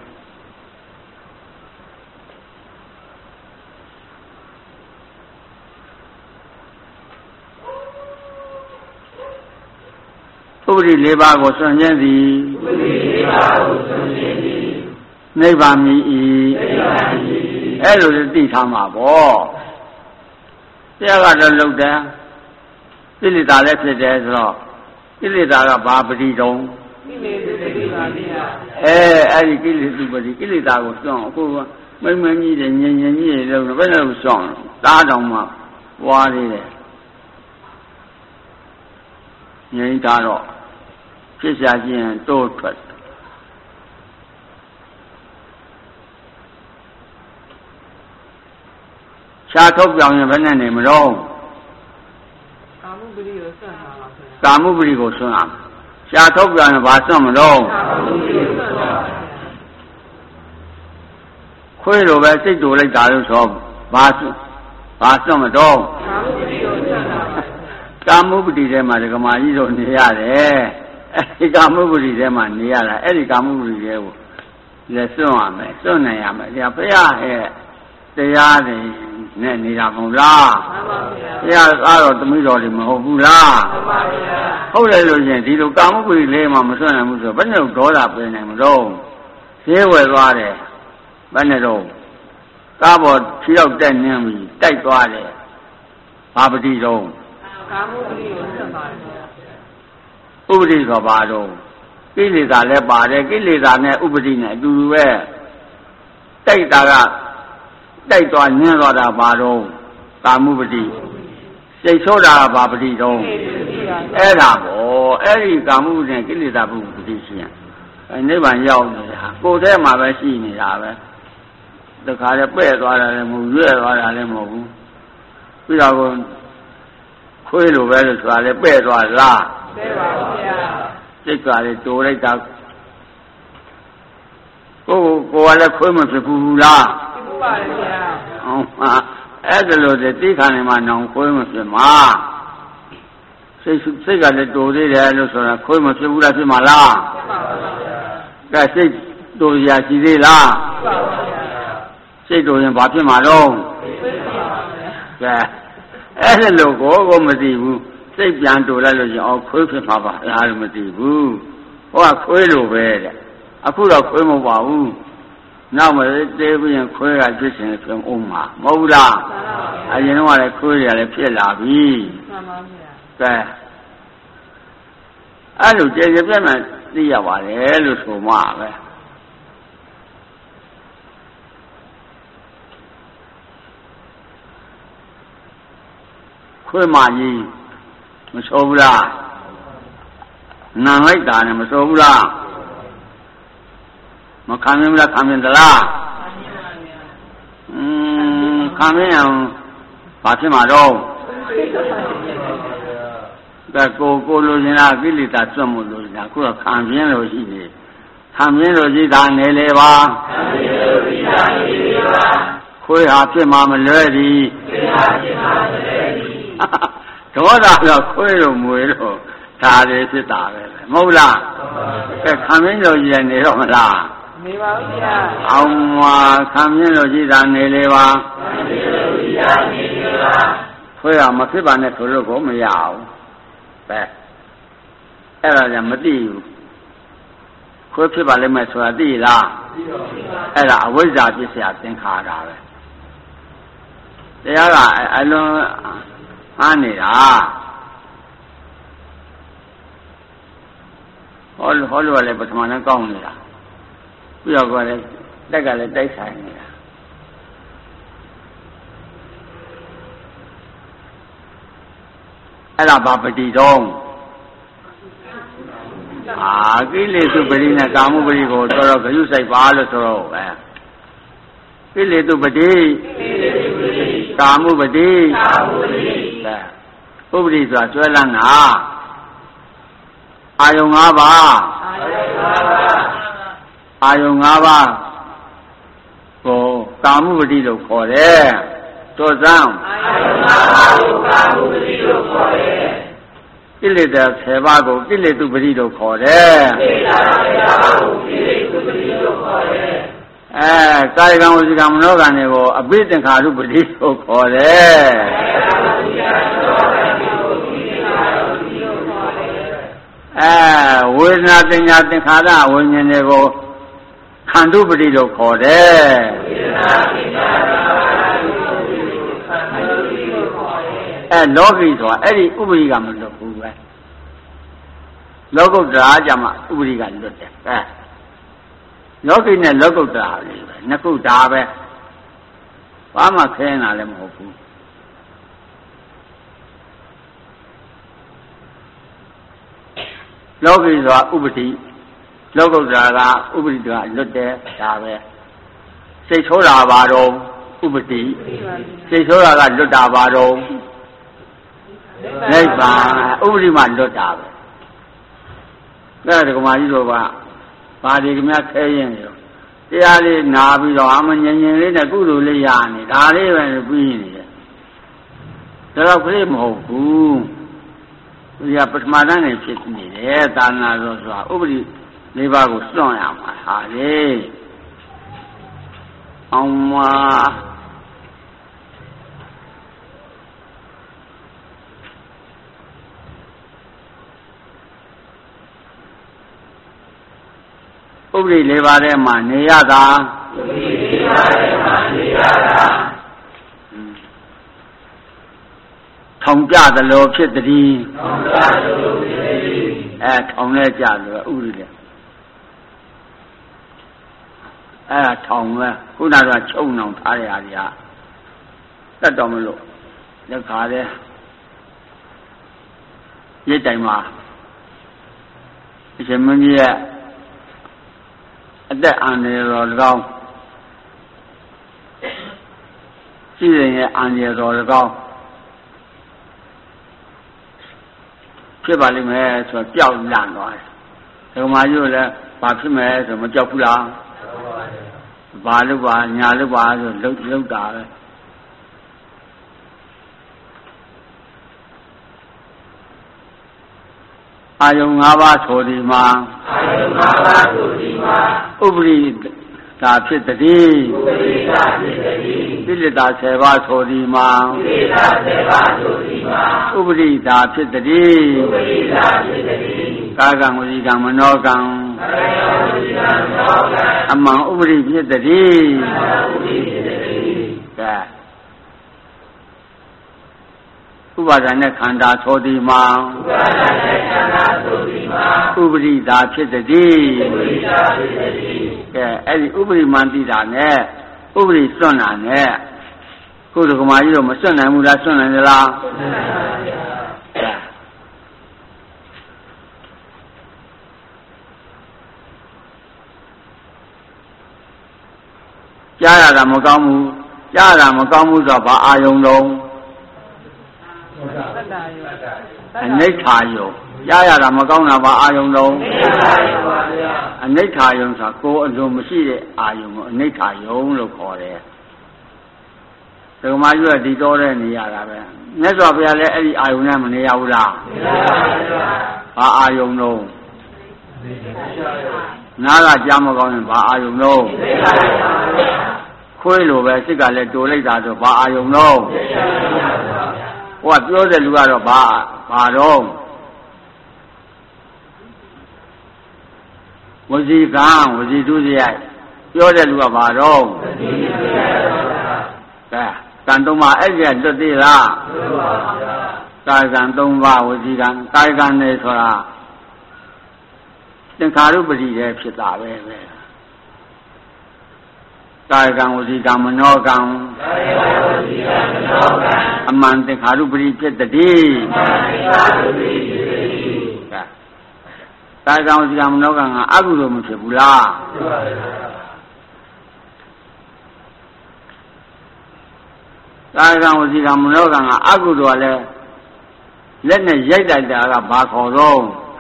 ဥပရိလေးပါးကိုစွန့်ခြင်းသည်ဥပရိလေးပါးကိုစွန့်ခြင်းသည်နိဗ္ဗာန်မြည်၏နိဗ္ဗာန်မြည်အဲ့လိုသိထားမှာပေါ့တရားကတော့လုပ်တယ်ကိလေသာလည်းဖြစ်တယ်ဆိုတော့ကိလေသာကဘာပတိတုံးကိလေသာပတိပါဗျာအဲအဲ့ဒီကိလေသာပတိကိလေသာကိုစွန့်အခုမိမ့်မင်းကြီးတွေညင်ညင်ကြီးတွေလုံးဘယ်လိုစွန့်တားတောင်မှပွားသေးတယ်ငြိမ်းတာတော့ဖြစ်ရှာခြင်းတိုးထွက်ခြားထုတ်ပြောင်းရင်ဘယ်နဲ့နေမလို့ကာမှုပရိကိုစွန့်တာပါဗျာကာမှုပရိကိုစွန့်အောင်ခြားထုတ်ပြောင်းရင်ဘာစွန့်မလို့ကာမှုပရိကိုစွန့်တာပါခွေးလိုပဲစိတ်တူလိုက်တာလို့ဆိုဘာစွန့်ဘာစွန့်မတော့ကာမှုပရိကိုစွန့်တာပါကာမှုပတိထဲမှာဒကမာကြီးတို့နေရတယ်အဲဒီကာမှုပတိထဲမှာနေရတာအဲ့ဒီကာမှုပတိထဲကိုလက်စွန့်ရမယ်စွန့်နိုင်ရမယ်ဒါဘုရားဟဲ့တရားတွေနဲ့နေတာမဟုတ်လားမှန်ပါဗျာဘုရားသားတော်သမီးတော်တွေမဟုတ်ဘူးလားမှန်ပါဗျာဟုတ်တယ်လို့ရှင်ဒီလိုကာမှုပတိလေးမှမစွန့်နိုင်ဘူးဆိုဘယ်နဲ့ဒေါသပြနေမလို့ဈေးဝယ်သွားတယ်ဘယ်နဲ့တော့ကားပေါ်ခြေရောက်တက်နေပြီတိုက်သွားတယ်ဘာပတိတော့ကာမှုပရိကိုစွန့်ပါတယ်ဗျာဥပတိဆိုပါတော့ကိလေသာလည်းပါတယ်ကိလေသာနဲ့ဥပတိနဲ့အတူတူပဲတိုက်တာကတိုက်သွားညှင်းသွားတာပါတော့ကာမှုပတိစိတ်ဆိုးတာကဘာပတိတော့အဲ့ဒါပေါ့အဲ့ဒီကာမှုနဲ့ကိလေသာပုပတိရှိရင်အဲနိဗ္ဗာန်ရောက်နေတာကိုယ်ထဲမှာပဲရှိနေတာပဲတခါလည်းပဲ့သွားတာလည်းမဟုတ်ရွဲ့သွားတာလည်းမဟုတ်ဘူးပြီးတော့ခွေးလိုပဲလို့ဆိုတာလည်းပဲ့သွားလားပဲ့ပါဗျာစိတ်ကလည်းတိုးလိုက်တာကိုယ်ကိုယ်ကလည်းခွေးမဖြစ်ဘူးလားဖြစ်ဘူးပါလေဗျာဟုတ်ပါအဲ့ဒါလို့တိခါနေမှာနောင်ခွေးမဖြစ်မှာစိတ်စိတ်ကလည်းတိုးသေးတယ်လို့ဆိုတာခွေးမဖြစ်ဘူးလားဖြစ်မှာလားဖြစ်ပါပါဗျာကဲစိတ်တိုးရရှိသေးလားဖြစ်ပါပါဗျာစိတ်တိုးရင်ဘာဖြစ်မှာတော့ဖြစ်ပါပါဗျာကဲအဲ့ဒါလို့ကိုကိုမသိဘူးစိတ်ပြန်တိုးလိုက်လို့ရှင်အော်ခွေးဖြစ်မှာပါလားလို့မသိဘူးဟောခွေးလိုပဲတဲ့အခုတော့ခွေးမဟုတ်ပါဘူးနောက်မှတေးပြီးရင်ခွေးကဖြစ်ရှင်ဖြစ်အောင်မှာမဟုတ်လားအရင်တော့လည်းခွေးတွေကလည်းဖြစ်လာပြီမှန်ပါဗျာကဲအဲ့လိုကျေကျေပြတ်မှသိရပါတယ်လို့ဆိုမှပဲခွေးမကြီးမဆိုးဘူးလားနံလိုက်တာနဲ့မဆိုးဘူးလားမခံမြင်ဘူးလားခံမြင်သလားอืมခံမြင်အောင်ဘာဖြစ်မှာတော့ဒါကိုကိုလိုချင်တာကိလေသာစွန့်မှုလိုချင်တာခုတော့ခံမြင်လို့ရှိနေခံမြင်လို့ရှိတာနေလေပါခံမြင်လို့ရှိတာနေလေပါခွေးဟာဖြစ်မှာမလွဲသည်ခွေးဟာဖြစ်မှာမလွဲသည်ဒေါသတော့ခွေးလို့မွေလို့ဒါတွေဖြစ်တာပဲမဟုတ်လားကဲခံမင်းလို့ရည်နေတော့မလားနေပါဘူးဗျာအောင်မှာခံမင်းလို့ကြည်တာနေလေပါခံမင်းလို့ကြည်တာနေလေပါခွေးကမဖြစ်ပါနဲ့ဆိုလို့ကိုမရအောင်ပဲအဲ့ဒါကြမသိဘူးခွေးဖြစ်ပါလိမ့်မယ်ဆိုတာသိလားသိပါဘူးအဲ့ဒါအဝိဇ္ဇာပစ္စယသင်္ခါရပဲတရားကအလွန်အားနေတာဟောဟောလို့လည်းပထမနဲ့ကောင်းနေတာပြီးတော့ကလည်းတက်ကလည်းတိုက်ဆိုင်နေတာအဲ့ဒါဘာပတိတော့အာကိလေသာပတိနဲ့ကာမှုပတိကိုတော်တော်ဂရုစိုက်ပါလို့ဆိုတော့ပဲကိလေသာပတိကာမှုပတိကာမှုပတိဥပတိဆိုတာကျွဲလန်းတာအာယုံ၅ပါးအာယုံ၅ပါးကိုကာမှုပတိလို့ခေါ်တယ်တို့စမ်းအာယုံ၅ပါးကိုကာမှုပတိလို့ခေါ်တယ်ကိလေသာဆယ်ပါးကိုကိလေသာပတိလို့ခေါ်တယ်ကိလေသာဆယ်ပါးကိုကိလေသာပတိလို့ခေါ်တယ်အဲကာယကံဝစီကံမနောကံတွေကိုအဘိသင်္ခါရုပတိလို့ခေါ်တယ်အဲဝေဒနာတင်ညာသင်္ခါရဝိညာဉ်တွေကိုခန္ဓုပတိလို့ခေါ်တယ်ဝေဒနာတင်ညာသင်္ခါရဝိညာဉ်တွေကိုခန္ဓုပတိလို့ခေါ်တယ်အဲလောကီဆိုတာအဲ့ဒီဥပရိကမလို့ဘူးပဲလောကုတ္တရာကြမှာဥပရိကလွတ်တယ်အဲလောကီနဲ့လောကုတ္တရာလေးပဲနှစ်ခုဒါပဲဘာမှခဲနေတာလည်းမဟုတ်ဘူးလောကီဆိုတာဥပတိလောကုတ္တရာကဥပရိကလွတ်တယ်ဒါပဲစိတ်ဆိုးတာပါတော့ဥပတိစိတ်ဆိုးတာကလွတ်တာပါတော့နိဗ္ဗာန်ဥပရိမှလွတ်တာပဲဒါကဓမ္မကြီးတို့ကဘာဒီကမြခဲရင်ရောတရားလေးနာပြီးတော့အမငြင်ငြင်လေးနဲ့ကုသိုလ်လေးရနေဒါလေးပဲပြီးနေတယ်ဒါတော့ခလေးမဟုတ်ဘူးဒီကပထမတန်းနေဖြစ်နေတယ်သာနာတော်ဆိုတာဥပရိလေးပါးကိုစွန့်ရမှာဟာလေအောင်မဥပရိလေးပါးထဲမှာနေရတာဥပရိလေးပါးထဲမှာနေရတာထောင်ကြသလိုဖြစ်တည်းထောင်ကြသလိုဖြစ်တည်းအဲထောင်လဲကြလို့ဥပရိလေအဲထောင်လဲခုနကချုံနှောင်ထားရတာကြီးတတ်တော်မလို့လက်ခါတဲ့ရိတ်တိုင်မှာအရှင်မင်းကြီးရဲ့အသက်အန္တရာယ်တော်၎င်းရှိရင်ရဲ့အန္တရာယ်တော်၎င်းဖြစ်ပါလိမ့်မယ်ဆိုတော့ကြောက်လန့်သွားတယ်ဒကမာကြီးကလည်းဘာဖြစ်မယ်ဆိုမကြောက်ဘူးလားဘာလို့ပါညာလို့ပါဆိုလှုပ်လှုပ်တာပဲအာယုံ၅ပါးဆိုဒီမှာအာယုံ၅ပါးဆိုဒီမှာဥပရိသာဖြစ်တည်းဥပရိသာဖြစ်တည်းပိဋကဆယ်ပါးဆိုဒီမှာပိဋကဆယ်ပါးဆိုဒီမှာဥပရိသာဖြစ်တည်းဥပရိသာဖြစ်တည်းကာကံဝစီကံမနောကံကာကံဝစီကံမနောကံအမှန်ဥပရိဖြစ်တည်းအမှန်ဥပရိဖြစ်တည်းကဲဥပါဒณะခန္ဓာသောတိမှာဥပါဒณะခန္ဓာသောတိမှာဥပရိသာဖြစ်တည်းဥပရိသာဖြစ်တည်းကဲအဲ့ဒီဥပရိမှန်တိတာနဲ့ဥပရိစွန့်တာနဲ့ခုဒကမာကြီးတော့မစွန့်နိုင်ဘူးလားစွန့်နိုင်သလားစွန့်နိုင်ပါဗျာကြားရတာမကောင်းဘူးကြားရတာမကောင်းဘူးဆိုတော့ဘာအာယုံလုံးအနိဋ္ဌာယုံကြားရတာမကောင်းတာဘာအာယုံလုံးအနိဋ္ဌာယုံဆိုတာကိုယ်အလိုမရှိတဲ့အာယုံကိုအနိဋ္ဌာယုံလို့ခေါ်တယ်ဒကမာကြီးကဒီတော်တဲ့နေရတာပဲမြတ်စွာဘုရားလည်းအဲ့ဒီအာယုံနဲ့မနေရဘူးလားမနေပါဘူးဘာအာယုံလုံးနားကကြားမကောင်းရင်ဘာအာယုံလုံးခွေးလိုပဲစိတ်ကလည်းတိုလိုက်တာဆိုဘာအာယုံလုံးဟိုကပြောတဲ့လူကတော့ဘာဘာတော့ဝစီကံဝစီတုစရိုက်ပြောတဲ့လူကဘာတော့ကဲကံသုံးပါးအဲ့ဒီလွတ်သေးလားကာယကံသုံးပါးဝစီကံကာယကံနေဆိုတာသင်္ခါရုပ္ပတိရဲ့ဖြစ်တာပဲပဲကာယကံဝစီကံမနောကံကာယကံဝစီကံမနောကံအမှန်သင်္ခါရုပ္ပတိဖြစ်တည်းအမှန်သင်္ခါရုပ္ပတိဖြစ်တည်းကာယကံဝစီကံမနောကံကအကုသိုလ်မဖြစ်ဘူးလားဖြစ်ပါဘူးကာယကံဝစီကံမနောကံကအကုသိုလ်ကလည်းလက်နဲ့ရိုက်လိုက်တာကဘာခေါ်တော့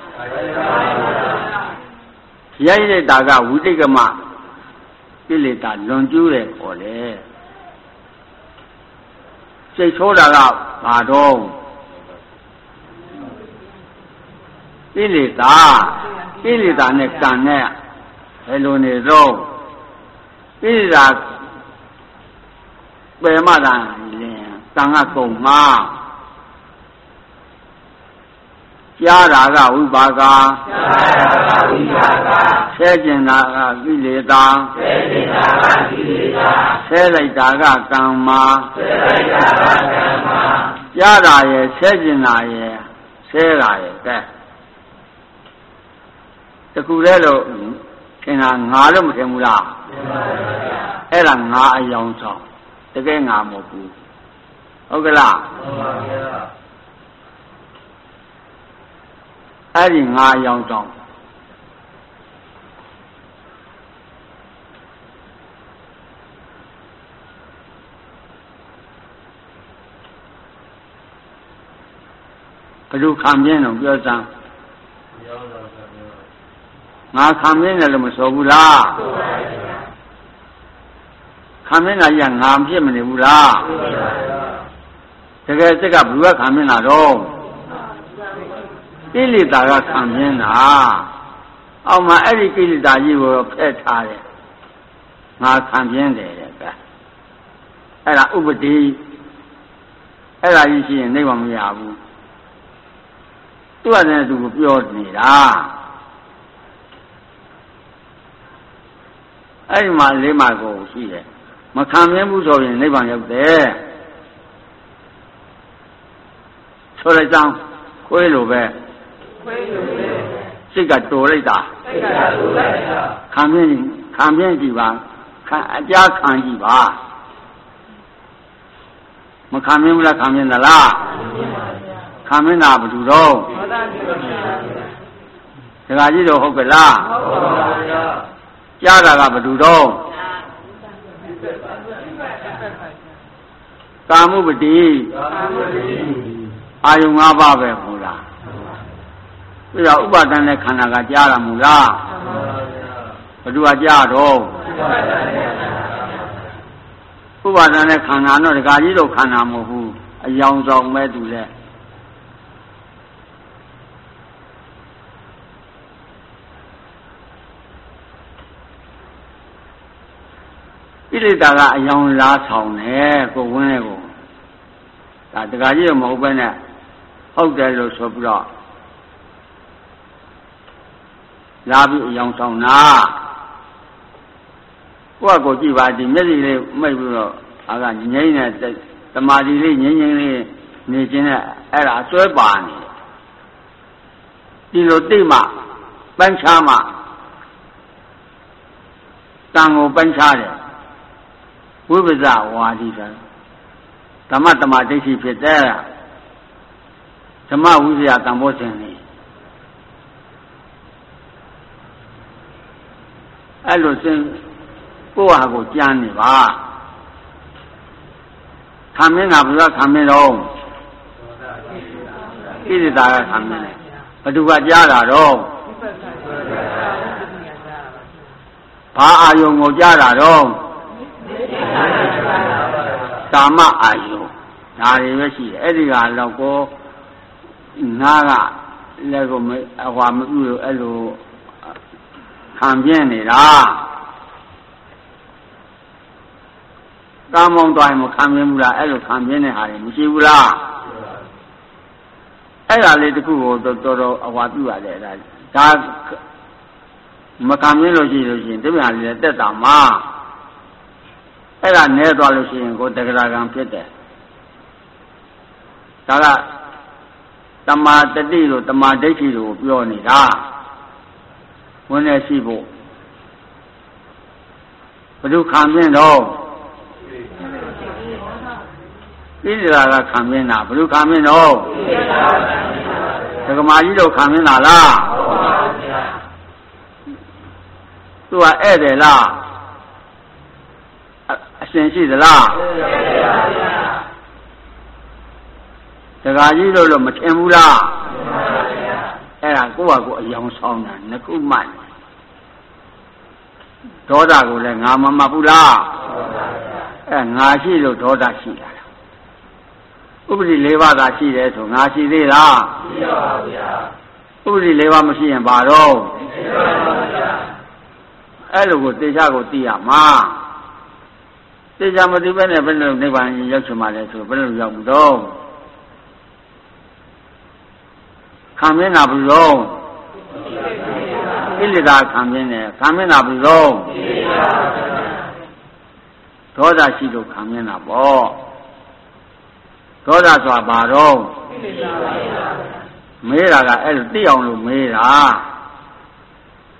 ရိုက်လိုက်တာကဝိတိတ်ကမကိလေသာလွန်ကျူးတယ်ခေါ်တယ်စိတ်ဆိုးတာကဘာတော့ကိလေသာကိလေသာနဲ့ကံနဲ့ဘယ်လိုနေတော့ကိလေသာပယ်မှသာလင်ကံကကုန်မှာကြားတာကဝိပါကကြားတာကဝိပါကဆဲကျင်တာကကိလေသာဆဲကျင်တာကကိလေသာဆဲလိုက်တာကကံမှာဆဲလိုက်တာကကံမှာကြားတာရဲ့ဆဲကျင်တာရဲ့ဆဲတာရဲ့ကဲတကူလဲလို့ခင်ဗျာငါလို့မထင်ဘူးလားအဲ့ဒါငါအယောင်ဆောင်တကယ်ငါမဟုတ်ဘူးဟုတ်ကလားဟုတ်ပါဗျာအဲ့ဒီငါအယောင်ဆောင်ဘယ်လိုခံပြင်းတော့ပြောစမ်းငါခံပြင်းတယ်လို့မဆိုဘူးလားခံပြင်းတာကြီးကငါဖြစ်မနေဘူးလားတကယ်စိတ်ကဘယ်ကခံပြင်းတာတော့ကိလေသာကခံပြင်းတာအောက်မှာအဲ့ဒီကိလေသာကြီးကိုဖက်ထားတယ်ငါခံပြင်းတယ်တဲ့ကဲအဲ့ဒါဥပတိအဲ့ဒါကြီးရှိရင်နိဗ္ဗာန်မရဘူးသူ့အနေနဲ့သူကိုပြောနေတာအဲ့ဒီမှာလေးမှာကိုရှိတယ်မခံမြင်ဘူးဆိုရင်နိဗ္ဗာန်ရောက်တယ်ဆိုလိုက်ကြောင်းခွေးလိုပဲခွေးလိုပဲစိတ်ကတော်လိုက်တာစိတ်ကတော်လိုက်တာခံမြင်ခံမြင်ကြည့်ပါခံအကြခံကြည့်ပါမခံမြင်ဘူးလားခံမြင်သလားခံမြင်တာဘယ်သူတော့ဒကာကြီးတော့ဟုတ်ကလားဟုတ်ပါဗျာကြားတာကဘယ်သူတော့ကာမုပတိအာယုံ၅ပါးပဲဟုတ်လားပြီးတော့ဥပါဒဏ်နဲ့ခန္ဓာကကြားတာမူလားဘယ်သူကကြားတော့ဥပါဒဏ်နဲ့ခန္ဓာတော့ဒကာကြီးတော့ခန္ဓာမဟုတ်ဘူးအယောင်ဆောင်ပဲသူလဲဣတိတာကအယောင်လားဆောင်တယ်ကိုဝင်းလေးကိုဒါတခါကြီးတော့မဟုတ်ပဲနဲ့ဟုတ်တယ်လို့ဆိုပြီးတော့လာပြီးအယောင်ဆောင်တာကိုယ့်ကိုကြည့်ပါဒီမျက်စိလေးမိတ်ပြီးတော့အာကငြိမ့်တဲ့တမာတိလေးငြိမ့်ငြိမ့်လေးနေခြင်းနဲ့အဲ့ဒါဆွဲပါနေဒီလိုတိမှပန်းချမှတန်ကိုပန်းချတယ်ဝိပဇဝါဒီဆိုဓမ္မတမဒိဋ္ဌိဖြစ်တဲ့ဓမ္မဝိဇ္ဇာတန်ဖိုးစဉ်နေအဲ့လိုစဉ်ကိုယ့်ဟာကိုကြမ်းနေပါခံမင်းကဘုရားခံမင်းတော့ဣတိတာကခံမင်းတယ်ဘသူကကြားတာတော့ဘာအာယုံကိုကြားတာတော့ကာမအာယုဒါတွေပဲရှိတယ်အဲ့ဒီကတော့ကိုနားကလည်းကိုမအဟွာမပြုလို့အဲ့လိုခံပြင်းနေတာကာမောင်းတိုင်းမခံပြင်းဘူးလားအဲ့လိုခံပြင်းတဲ့ဟာတွေမရှိဘူးလားအဲ့ဒါလေးတခုကိုတော်တော်အဟွာပြုရတယ်ဒါဒါမခံပြင်းလို့ရှိလို့ရှိရင်တပြားလေးတက်တာမှာအဲ့ဒါနဲသွားလို့ရှိရင်ကိုတက္ကရာကံဖြစ်တယ်ဒါကတမာတတိလို့တမာဒိဋ္ဌိလို့ပြောနေတာဝင်နေရှိဖို့ဘယ်သူခံပြင်းတော့ဣတိရာကခံပြင်းတာဘယ်သူခံပြင်းတော့ဒကမာကြီးတို့ခံပြင်းတာလားဟုတ်ပါဗျာသူကဧည့်တယ်လားအရှင်ရှိသလားတခါကြီးလို့လို့မထင်ဘူးလားအဲ့ဒါကိုယ့်ဟာကိုယ်အယောင်ဆောင်တာနှစ်ခုမှတ်ဒေါသကိုလည်းငါမမှတ်ဘူးလားအဲ့ငါရှိလို့ဒေါသရှိတာဥပဒေ၄ပါးသာရှိတယ်ဆိုငါရှိသေးလားရှိပါပါဗျာဥပဒေ၄ပါးမရှိရင်ဘာတော့ရှိပါပါဗျာအဲ့လိုကိုတေချာကိုသိရမှာတေချာမသိဘဲနဲ့ဘယ်လိုနိဗ္ဗာန်ရောက်ချင်မှလဲဆိုဘယ်လိုရောက်မှုတော့ခံမင်းနာဘူးလုံးကိလေသာခံမင်းနဲ့ခံမင်းနာဘူးလုံးဒေါသရှိလို့ခံမင်းနာပေါ့ဒေါသဆိုတာဘာတော့မေးတာကအဲ့လိုသိအောင်လို့မေးတာ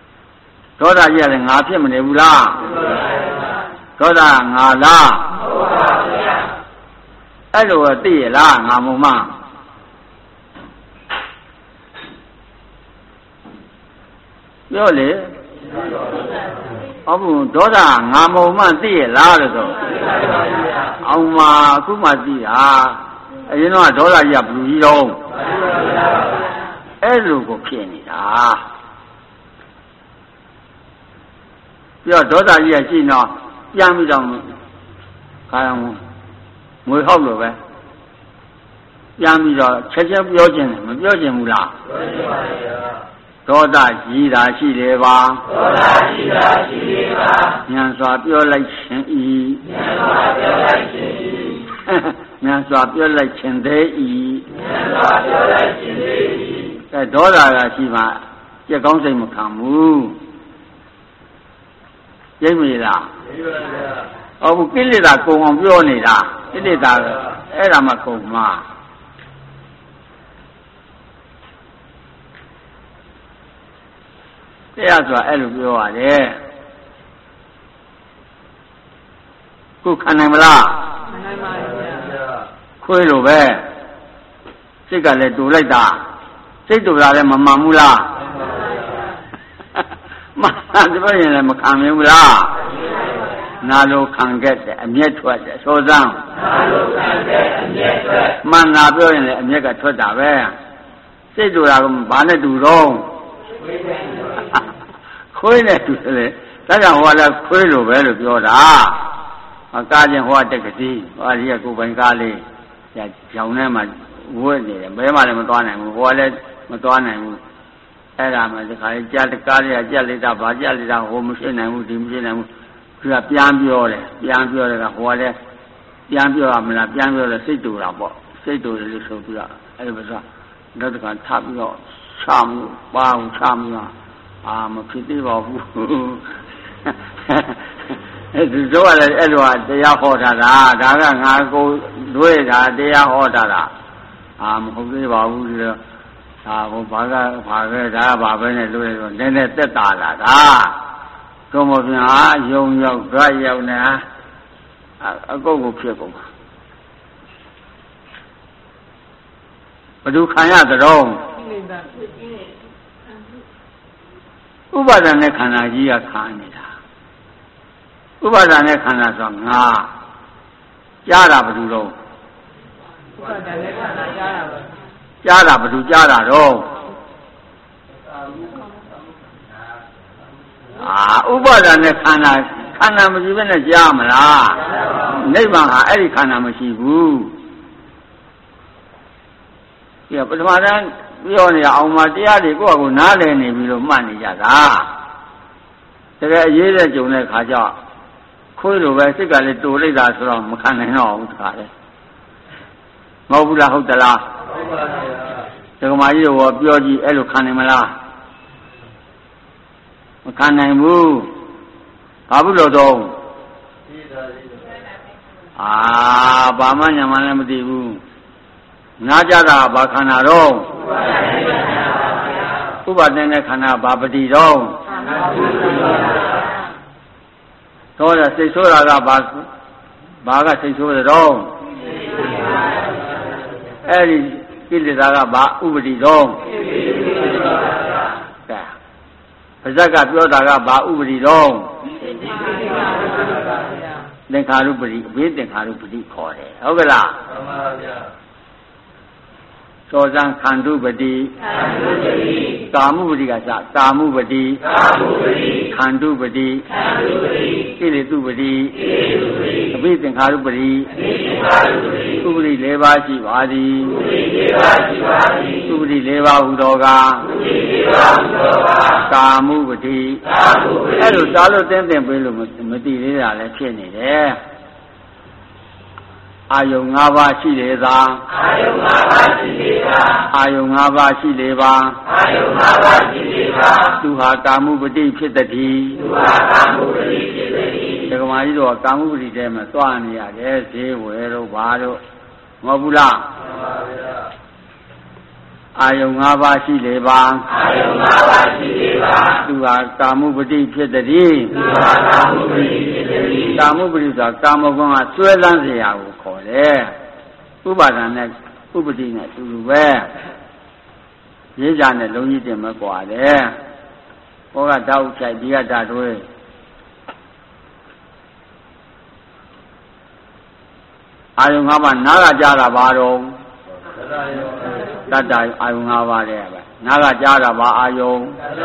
ဒေါသကြီးလည်းငါဖြစ်မနေဘူးလားဒေါသငါလားဟုတ်ပါဗျာအဲ့လိုသိရလားငါမုံမပြောလေဟုတ်ဘူးဒေါသငါမုံမသိရလားလို့ဆိုအောင်မှာအခုမှသိတာအရင်တော့ဒေါသကြီးကဘလူကြီးတော့အဲ့လိုကိုဖြစ်နေတာပြောဒေါသကြီးကရှိတော့ပြန်ပြီးတော့ခါရအောင်ငွေဟောက်လို့ပဲပြန်ပြီးတော့ချက်ချက်ပြောခြင်းတယ်မပြောခြင်းဘူးလားပြောခြင်းပါဗျာဒေါသကြီးတာရှိတယ်ပါဒေါသကြီးတာရှိတယ်ပါဉာဏ်စွာပြောလိုက်ခြင်းဤဉာဏ်စွာပြောလိုက်ခြင်းဤဉာဏ်စွာပြောလိုက်ခြင်းသေးဤဉာဏ်စွာပြောလိုက်ခြင်းသေးဤအဲဒေါသကရှိမှကြက်ကောင်းစိတ်မခံဘူးရိပ်မိလားရိပ်ပါဗျာဟောကိလေသာကုံအောင်ပြောနေတာကိလေသာအဲ့ဒါမှကုံမှာတရားဆိုတာအဲ့လိုပြောရတယ်ခုခံနိုင်မလားခံနိုင်ပါဗျာခွေးလိုပဲစိတ်ကလည်းတူလိုက်တာစိတ်တူတာလည်းမမှန်ဘူးလားမှန်တယ်ပြောရင်လည်းမခံမဘူးလားနာလိုခံခဲ့တဲ့အမျက်ထွက်တယ်ဆိုစမ်းနာလိုခံခဲ့အမျက်ထွက်မှန်တာပြောရင်လည်းအမျက်ကထွက်တာပဲစိတ်တူတာကဘာနဲ့တူတော့ခွေးနဲ့တူတယ်ဒါကြောင့်ဟိုကလည်းခွေးလိုပဲလို့ပြောတာအကားချင်းဟိုကတက်ကတိဟိုဒီကကိုယ်ပိုင်ကားလေးကြောင်ထဲမှာဝဲနေတယ်ဘဲမှလည်းမသွားနိုင်ဘူးဟိုကလည်းမသွားနိုင်ဘူးအဲ့ဒါမှဒီခါလေးကြားတကားလေးကကြက်လိုက်တာဗာကြက်လိုက်တာဟိုမရှိနိုင်ဘူးဒီမရှိနိုင်ဘူးသူကပြန်ပြောတယ်ပြန်ပြောတယ်ကဟိုကလည်းပြန်ပြောရမလားပြန်ပြောတယ်စိတ်တူတာပေါ့စိတ်တူတယ်လို့ဆိုပြီးတော့အဲ့လိုပဲဆိုတော့တခါထပ်ပြီးတော့ချမ်းပါအောင်ချမ်းပြီးတော့အာမဖြစ်သေးပါဘူးအဲ့ဒီတော့လည်းအဲ့လိုတရားဟောတာဒါကငါကိုတွေ့တာတရားဟောတာလားအာမဟုတ်သေးပါဘူးဒီတော့ဒါဘုဘာကဘာပဲဒါဘာပဲနဲ့လို့ဆိုနည်းနည်းသက်တာလားဒါတော့မပြန်အာယုံရောက်ဓာတ်ရောက်နေအကုတ်ကိုဖြစ်ကုန်ပါဘယ်သူခံရသတော်ဥပါဒณะခန္ဓာကြီးကခံနေတာဥပါဒณะခန္ဓာဆိုငါကြားတာဘယ်သူတော့ဥပါဒณะခန္ဓာကြားတာပဲကြားတာဘယ်သူကြားတာတော့အာဥပါဒณะခန္ဓာခန္ဓာမရှိဘဲနဲ့ကြားမလားနိဗ္ဗာန်ဟာအဲ့ဒီခန္ဓာမရှိဘူးဒီပထမတန်းပြောနေအောင်မှာတရားတွေကိုယ့်အကူနားလည်နေပြီလို့မှတ်နေကြတာတကယ်အရေးတဲ့ကြုံတဲ့ခါကျခွေးလိုပဲစိတ်ကလေးတူလိုက်တာဆိုတော့မခံနိုင်တော့ဘူးတခါလေမဟုတ်ဘူးလားဟုတ်သလားဟုတ်ပါဗျာဒကမာကြီးတို့ပြောကြည့်အဲ့လိုခံနိုင်မလားမခံနိုင်ဘူးဘာဘူးလို့တော့အာဘာမှညာမှလည်းမသိဘူးနားကြတာဘာခန္ဓာတော့ဥပါဒณะခန္ဓာဘာပတိတော့တော့စိတ်ဆိုးတာကဘာဘာကစိတ်ဆိုးတယ်တော့အဲ့ဒီကိလေသာကဘာဥပတိတော့ကဲပါဇက်ကပြောတာကဘာဥပတိတော့သင်္ခါရုပတိအဘိသင်္ခါရုပတိခေါ်တယ်ဟုတ်ကလားမှန်ပါဗျာသောဇံခန္ဓုပတိခန္ဓုပတိကာမှုပတိကစကာမှုပတိကာမှုပတိခန္ဓုပတိခန္ဓုပတိကိလေသုပတိကိလေသုပတိအဘိသင်္ခါရုပတိအဘိသင်္ခါရုပတိဥပတိ၄ပါးရှိပါသည်ဥပတိ၄ပါးရှိပါသည်ဥပတိ၄ပါးဟူသောကဥပတိ၄ပါးဟူသောကကာမှုပတိကာမှုပတိအဲ့လိုစားလို့တင်းတင်းပေးလို့မသိသေးတာလည်းဖြစ်နေတယ်အာယုံ၅ပါးရှိလေသာအာယုံ၅ပါးရှိလေသာအာယုံ၅ပါးရှိလေပါအာယုံ၅ပါးရှိလေပါသူဟာကာမှုပတိဖြစ်တည်းသူဟာကာမှုပတိဖြစ်တည်းဒကမာကြီးတို့ကကာမှုပတိထဲမှာသွားနေရတယ်ဈေးဝယ်တော့ဘာတော့မဟုတ်ဘူးလားမှန်ပါဗျာအာယုံ၅ပါးရှိလေပါအာယုံ၅ပါးရှိလေပသူဟာကာမုပတိဖြစ်သည်ကာမုပတိဆိုတာကာမဂုဏ်ကဆွဲလန်းเสียကိုခေါ်တယ်ဥပါဒဏ်နဲ့ဥပတိနဲ့အတူတူပဲရေးကြနဲ့လုံးကြီးတင်မကွာတယ်ဟောကဓာတ်ချိုက်ဒီကဓာတ်တွေအာယုံ၅ပါးနားကကြားတာဘာတော့တတ္တအာယုံ၅ပါးတဲ့ပဲနားကကြားတာဘာအာယုံ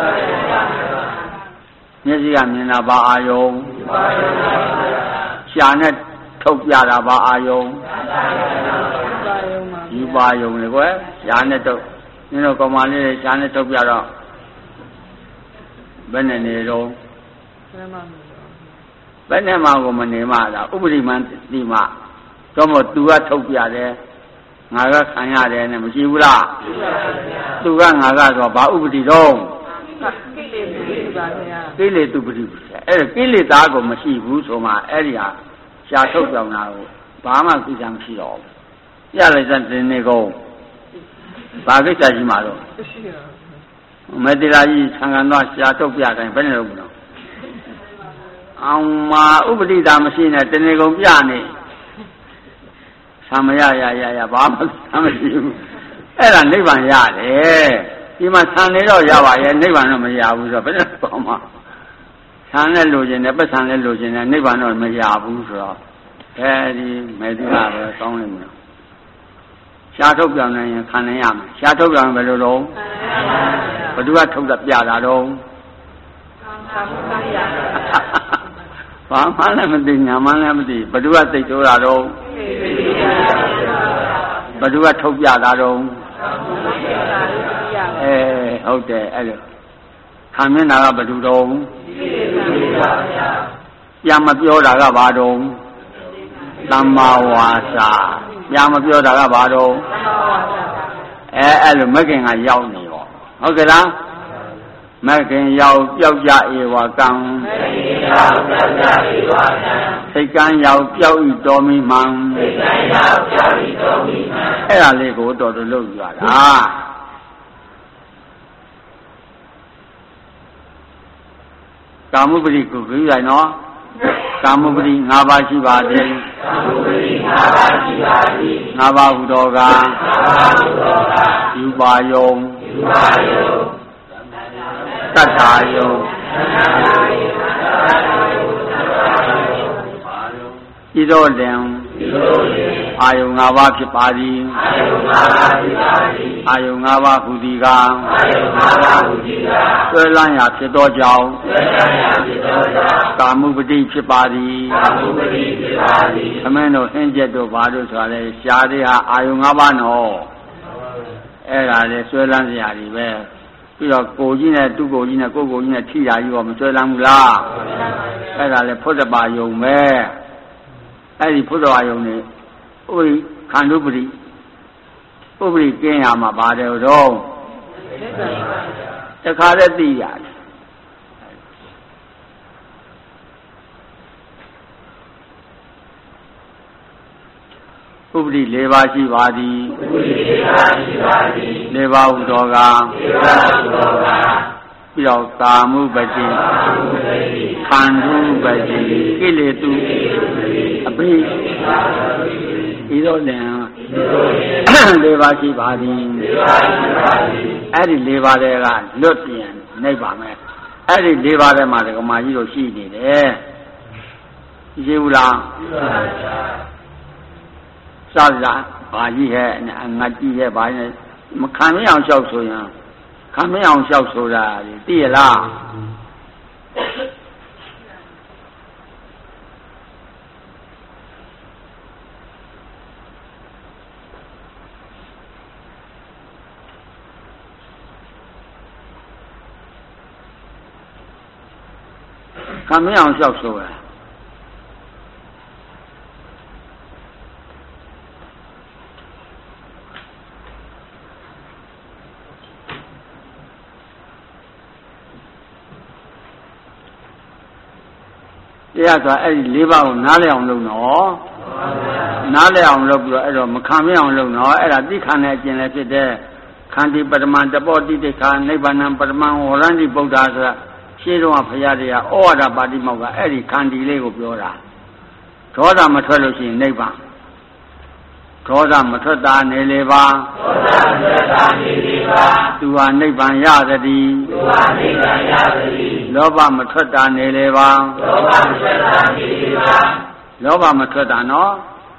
မျက်စိကမြင်တာဘာအာယုံရှာနဲ့ထုတ်ပြတာဘာအာယုံယူပါယုံလေကွယ်ရှာနဲ့ထုတ်နင်တို့ကောင်မလေးတွေရှာနဲ့ထုတ်ပြတော့ဘယ်နဲ့နေတော့ဘယ်နဲ့မှကိုမနေမှလားဥပရိမန်တိမတော့မို့သူကထုတ်ပြတယ်ငါကခံရတယ်နဲ့မရှိဘူးလားသူကငါကဆိုဘာဥပတိတော့ကိလေသာပါဗျာကိလေသူပတိအဲ့ကိလေသာကိုမရှိဘူးဆိုမှအဲ့ဒီဟာရှားထုတ်ပြောင်းတာကိုဘာမှသိချင်မရှိတော့ဘူးပြလိုက်တဲ့တင်နေကုန်ဘာကိစ္စရှိမှာတော့မေတ္တာကြီးဆံကန်တော့ရှားထုတ်ပြတိုင်းဘယ်နဲ့လုပ်မလို့အောင်မှာဥပတိသာမရှိနဲ့တင်နေကုန်ပြနေဆံမရရရရဘာမှဆံမရှိဘူးအဲ့ဒါနိဗ္ဗာန်ရတယ်ဒီမှာဆံနေတော့ရပါရဲ့နိဗ္ဗာန်တော့မရဘူးဆိုတော့ဘယ်နဲ့ပေါ့မှာဆံနဲ့လိုချင်တယ်ပတ်ဆံနဲ့လိုချင်တယ်နိဗ္ဗာန်တော့မရဘူးဆိုတော့အဲဒီမေတ္တာပဲကောင်းလိမ့်မယ်ရှားထုတ်ပြောင်းနေရင်ခံနိုင်ရမယ်ရှားထုတ်ပြောင်းဘယ်လိုတော့ဘယ်သူကထုတ်တာပြတာတော့ဘာမှလည်းမသိညာမှလည်းမသိဘယ်သူကသိတိုးတာတော့ဘယ်သူကထုတ်ပြတာတော့အဲဟုတ်တယ်အဲ့လိုခံမျက်နာကဘယ်သူတော့ပြန်မပြောတာကဘာတော့သမ္မာဝါစာပြန်မပြောတာကဘာတော့အဲအဲ့လိုမဂ္ဂင်ကရောက်နေရောဟုတ်ကဲ့လားမဂ္ဂင်ရောက်ပြောက်ကြဧဝကံစိတ်ကံရောက်ပြောက်ဤတော်မိမှန်အဲ့ဒါလေးကိုတော်တော်လုပ်ကြတာကာမုပတိကိုကြည့်ရနော်ကာမုပတိ၅ပါးရှိပါသည်ကာမုပတိ၅ပါးရှိပါသည်၅ပါးဟူသောက၅ပါးဟူသောကယူပါယုံယူပါယုံတတ္ထာယုံဤသို့လင်အာယုံ၅ပါးဖြစ်ပါသည်အာယုံ၅ပါးဖြစ်ပါသည်အာယုံ၅ပါးဟူသည်ကအာယုံ၅ပါးဟူသည်ကဆွဲလန်းရာဖြစ်သောကြောင့်ဆွဲလန်းရာဖြစ်သောကြောင့်ကာမုပတိဖြစ်ပါသည်ကာမုပတိဖြစ်ပါသည်အမင်းတို့ဟင်းချက်တို့ဘာတို့ဆိုတာလဲရှားတဲ့ဟာအာယုံ၅ပါးနော်အဲ့ဒါလေဆွဲလန်းစရာတွေပဲပြီးတော့ကိုကြီးနဲ့သူ့ကိုကြီးနဲ့ကိုယ်ကိုကြီးနဲ့ထိတာကြီးတော့မဆွဲလန်းဘူးလားအဲ့ဒါလေဖုဒ္ဓဘာယုံပဲအဲ့ဒီဖုဒ္ဓဘာယုံနေဥပ္ပိခန္ဓုပတိဥပ္ပိကင်းရမှာပါတယ်တော့တခါတည်းသိရတယ်ဥပ္ပိ၄ပါးရှိပါသည်ဥပ္ပိ၄ပါးရှိပါသည်၄ပါးဟူသောက၄ပါးဟူသောကပြီးတော့ကာမုပတိခန္ဓုပတိကိလေသူအဘိဤသို့လင်၄ပါးရှိပါသည်အဲ့ဒီ၄ပါးတည်းကလွတ်ပြင်နိဗ္ဗာန်ပဲအဲ့ဒီ၄ပါးထဲမှာဓမ္မကြီးတို့ရှိနေတယ်ရှိဘူးလားစလာဘာကြီးဟဲ့ငါကြီးဟဲ့ဘာနဲ့မခံမအောင်လျှောက်ဆိုရင်ခံမအောင်လျှောက်ဆိုတာသိရလားခံမအောင်လျှောက်ဆိုတာတရားဆိုအဲ့ဒီ၄ပါးကိုနားလည်အောင်လုပ်နော်နားလည်အောင်လုပ်ပြီးတော့အဲ့တော့မခံမအောင်လုပ်နော်အဲ့ဒါသိခံတဲ့အကျင့်လည်းဖြစ်တယ်ခန္တီပရမတဘောတိတိခာနိဗ္ဗာန်ပရမဝရန္တိဗုဒ္ဓဆိုတာရှင်းတော့ဘုရားတရားဩဝါဒပါဠိမောက်ကအဲ့ဒီခန္တီလေးကိုပြောတာဒေါသမထွက်လို့ရှိရင်နိဗ္ဗာန်ဒေါသမထွက်တာနေလေပါဒေါသမထွက်တာနေလေပါသူဟာနိဗ္ဗာန်ရသည်သူဟာနိဗ္ဗာန်ရသည်လောဘမထွက်တာနေလေပါလောဘမထွက်တာနေလေပါလောဘမထွက်တာနော်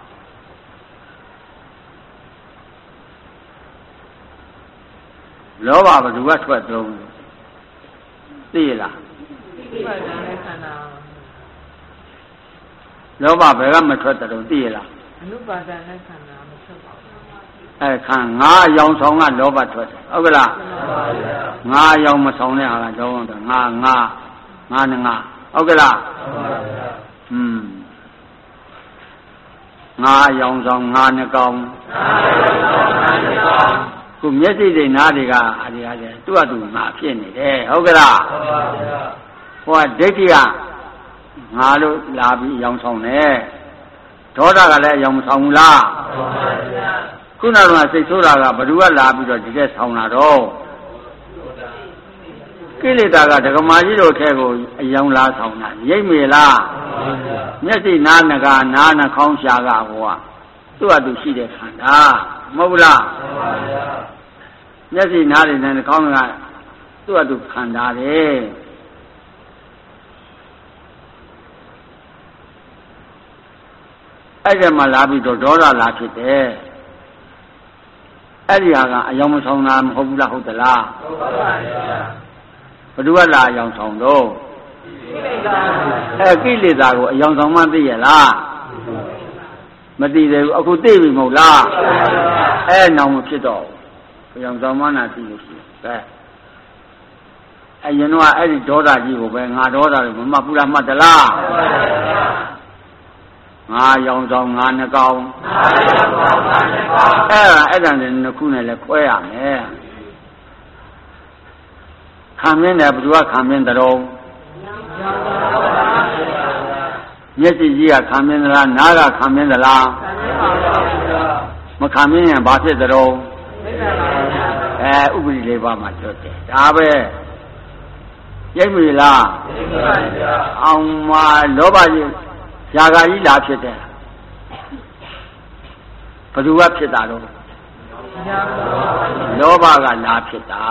လောဘဘယ်သူကထွက်သုံးသိရလားသိပါကြတဲ့ခန္ဓာလောဘဘယ်ကမထွက်တယ်လို့သိရလားအနုပါဒနဲ့ခန္ဓာမထွက်ပါဘူးအဲခံငါအယောင်ဆောင်ကလောဘထွက်တယ်ဟုတ်ကလားငါအယောင်မဆောင်တဲ့ဟာကတော့ငါငါငါနဲ့ငါဟုတ်ကလားอืมငါအယောင်ဆောင်ငါနဲ့ကောင်းငါအယောင်ဆောင်ငါနဲ့ကောင်းခုမျက်စိတွေနားတွေကအားဒီအားကျသူ့အတူငါဖြစ်နေတယ်ဟုတ်ကလားဟုတ်ပါဗျာဟိုကဒိဋ္ဌိကငါလို့လာပြီးအယောင်ဆောင်တယ်ဒေါသကလည်းအယောင်မဆောင်ဘူးလားဟုတ်ပါဗျာခုနကစိတ်ဆိုးတာကဘယ်သူကလာပြီးတော့ဒီကဲဆောင်လာတော့ကိလေသာကဒကမာကြီးတို့ထဲကိုအယောင်လာဆောင်တာရိပ်မေလားဟုတ်ပါဗျာမျက်စိနားနဂါနားနှာခေါင်းရှားကဟိုကသူ့အတူရှိတဲ့ခန္ဓာမဟုတ်လားမှန်ပါဗျာမျက်စိနားတွေနဲ့နှာခေါင်းကသူ့အတူခန္ဓာတယ်အဲ့ဒီမှာလာပြီးတော့ဒေါသလာဖြစ်တယ်အဲ့ဒီဟာကအယောင်မဆောင်တာမဟုတ်ဘူးလားဟုတ်သလားဟုတ်ပါဗျာဘယ်သူကလာအယောင်ဆောင်တော့ကိလေသာအဲကိလေသာကိုအယောင်ဆောင်မှသိရလားမသိသေးဘူးအခုသိပြီမဟုတ်လားအဲနောင်မဖြစ်တော့ဘယ်အောင်ဆောင်မနာသိလို့ရှိတယ်အဲရင်တော့အဲ့ဒီဒေါသကြီးကိုပဲငါဒေါသလို့မမှတ်ဘူးလားမှတ်သလားငါရောင်ဆောင်ငါနှကောင်ငါရောင်ဆောင်ငါနှကောင်အဲ့ဒါအဲ့ဒါနဲ့နှစ်ခုနဲ့လည်းခွဲရမယ်ခံမင်းတယ်ဘယ်သူကခံမင်းတတော်မျက်စိကြီးကခံမင်းသလားနားကခံမင်းသလားမခံမင်းရင်ဘာဖြစ်သတော်အဲဥပဒေလေးပါးမှကျွတ်တယ်ဒါပဲရိပ်မိလားရိပ်ပါဗျာအောင်မလောဘကြီးຢာဂါကြီးလာဖြစ်တယ်ဘယ်သူကဖြစ်တာတော့လောဘကလာဖြစ်တာ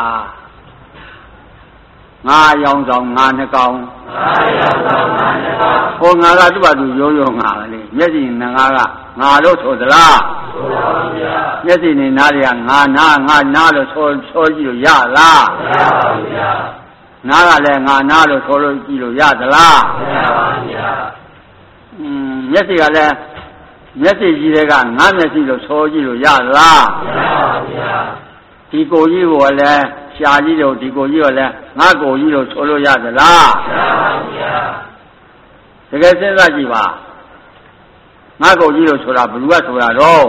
ငါရောင်ဆောင်ငါနှကောင်ငါရောင်ဆောင်ငါနှကောင်ဟိုငါကသူ့ဘာသူရိုးရိုးငါပဲလေမျက်စိနဲ့ငါကငါလို့ဆိုသလားဆိုပါဗျာမျက်စိနဲ့နားတွေကငါနာငါနာလို့ဆိုဆိုကြည့်လို့ရလားမရပါဘူးဗျာနားကလည်းငါနာလို့ဆိုလို့ကြည့်လို့ရသလားမရပါဘူးဗျာอืมမျက်စိကလည်းမျက်စိကြီးတွေကငါမျက်စိလို့ဆိုကြည့်လို့ရလားမရပါဘူးဗျာဒီကိုကြီးကိုလည်းရှားကြီးတို့ဒီကိုကြီးကိုလည်းငါကိုကြီးလို့ဆိုလို့ရသလားမရပါဘူးဗျာတကယ်စဉ်းစားကြည့်ပါငါကိုကြီးလို့ဆိုတာဘယ်သူကဆိုတာတော့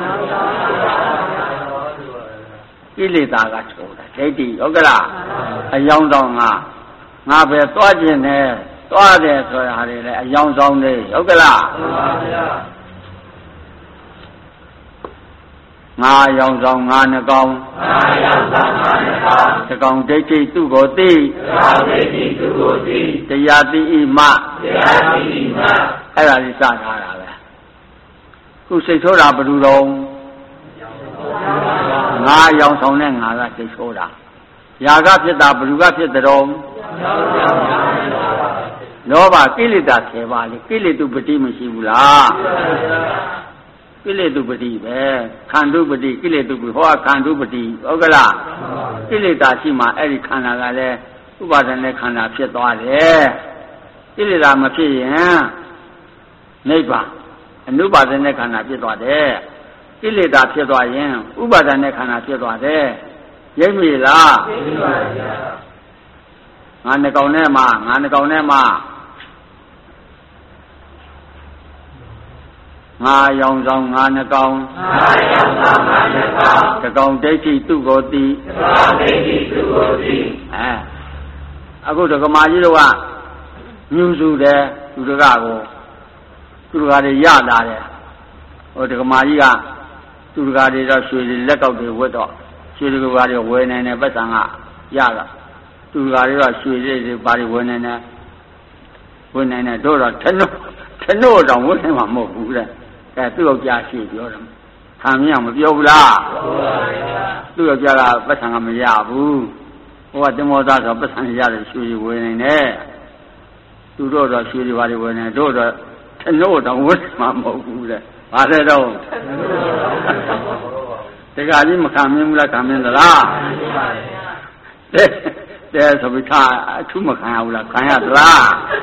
ကိလေသာကဆိုတာဒိဋ္ဌိဟုတ်ကလားအယောင်ဆောင်ငါငါပဲသွားခြင်းနဲ့သွားတယ်ဆိုတာဟာလေအယောင်ဆောင်နေဟုတ်ကလားမှန်ပါဗျာငါရောင်ဆောင်ငါနှကောင်ငါရောင်ဆောင်ငါနှကောင်တကောင်ဒိဋ္ဌိသူ့ကိုသိတကောင်ဒိဋ္ဌိသူ့ကိုသိတရားသိဣမတရားသိဣမအဲ့ဒါလေးစထားတာပဲခုစိတ်ဆိုးတာဘယ်လိုတော့ငါရောင်ဆောင်တဲ့ငါကစိတ်ဆိုးတာຢာကဖြစ်တာဘယ်သူကဖြစ်တဲ့တော့လောဘကိလေသာဆယ်ပါးလေကိလေသူပတိမရှိဘူးလားကိလေသူပတိပဲခန္ဓုပတိကိလေသူပတိဟောခန္ဓုပတိဟုတ်ကလားကိလေသာရှိမှအဲ့ဒီခန္ဓာကလည်းဥပါဒณะခန္ဓာဖြစ်သွားတယ်ကိလေသာမဖြစ်ရင်နိဗ္ဗာန်အနုပါဒณะခန္ဓာဖြစ်သွားတယ်ကိလေသာဖြစ်သွားရင်ဥပါဒณะခန္ဓာဖြစ်သွားတယ်ရိပ်မိလားရိပ်ပါဗျာငါနှကောင်ထဲမှာငါနှကောင်ထဲမှာငါရောင်ဆောင်ငါနှကောင်ငါရောင်ဆောင်ငါနှကောင်တကောင်ဒိဋ္ဌိသူ့ကိုသိတကောင်ဒိဋ္ဌိသူ့ကိုသိအဲအခုဒကမာကြီးတို့ကမြူစုတယ်သူတကကိုသူတကတွေရလာတယ်ဟိုဒကမာကြီးကသူတကတွေတော့ရွှေတွေလက်ကောက်တွေဝတ်တော့ရွှေတကားတွေဝယ်နိုင်တဲ့ပတ်စံကရတာသူကတွေကရွှေတွေဘာတွေဝယ်နိုင်တယ်ဝယ်နိုင်တယ်တို့တော့ထနို့ထနို့တောင်ဝယ်နိုင်မှာမဟုတ်ဘူးတဲ့အဲသူ့ယောက်ျားရှိပြောတယ်ခံမရမပြောဘူးလားသူ့ယောက်ျားကပတ်စံကမရဘူးဟိုကတင်မောသားဆိုပတ်စံရတယ်ရွှေတွေဝယ်နိုင်တယ်သူတို့တော့ရွှေတွေဘာတွေဝယ်နိုင်တို့တော့ထနို့တောင်ဝယ်မှာမဟုတ်ဘူးတဲ့ဘာလဲတော့တခါကြီးမခံမင်းဘူးလားခံမင်းသလားတဲ့တဲ့ဆိုပြီးထားအထူးမခံရဘူးလားခံရသလား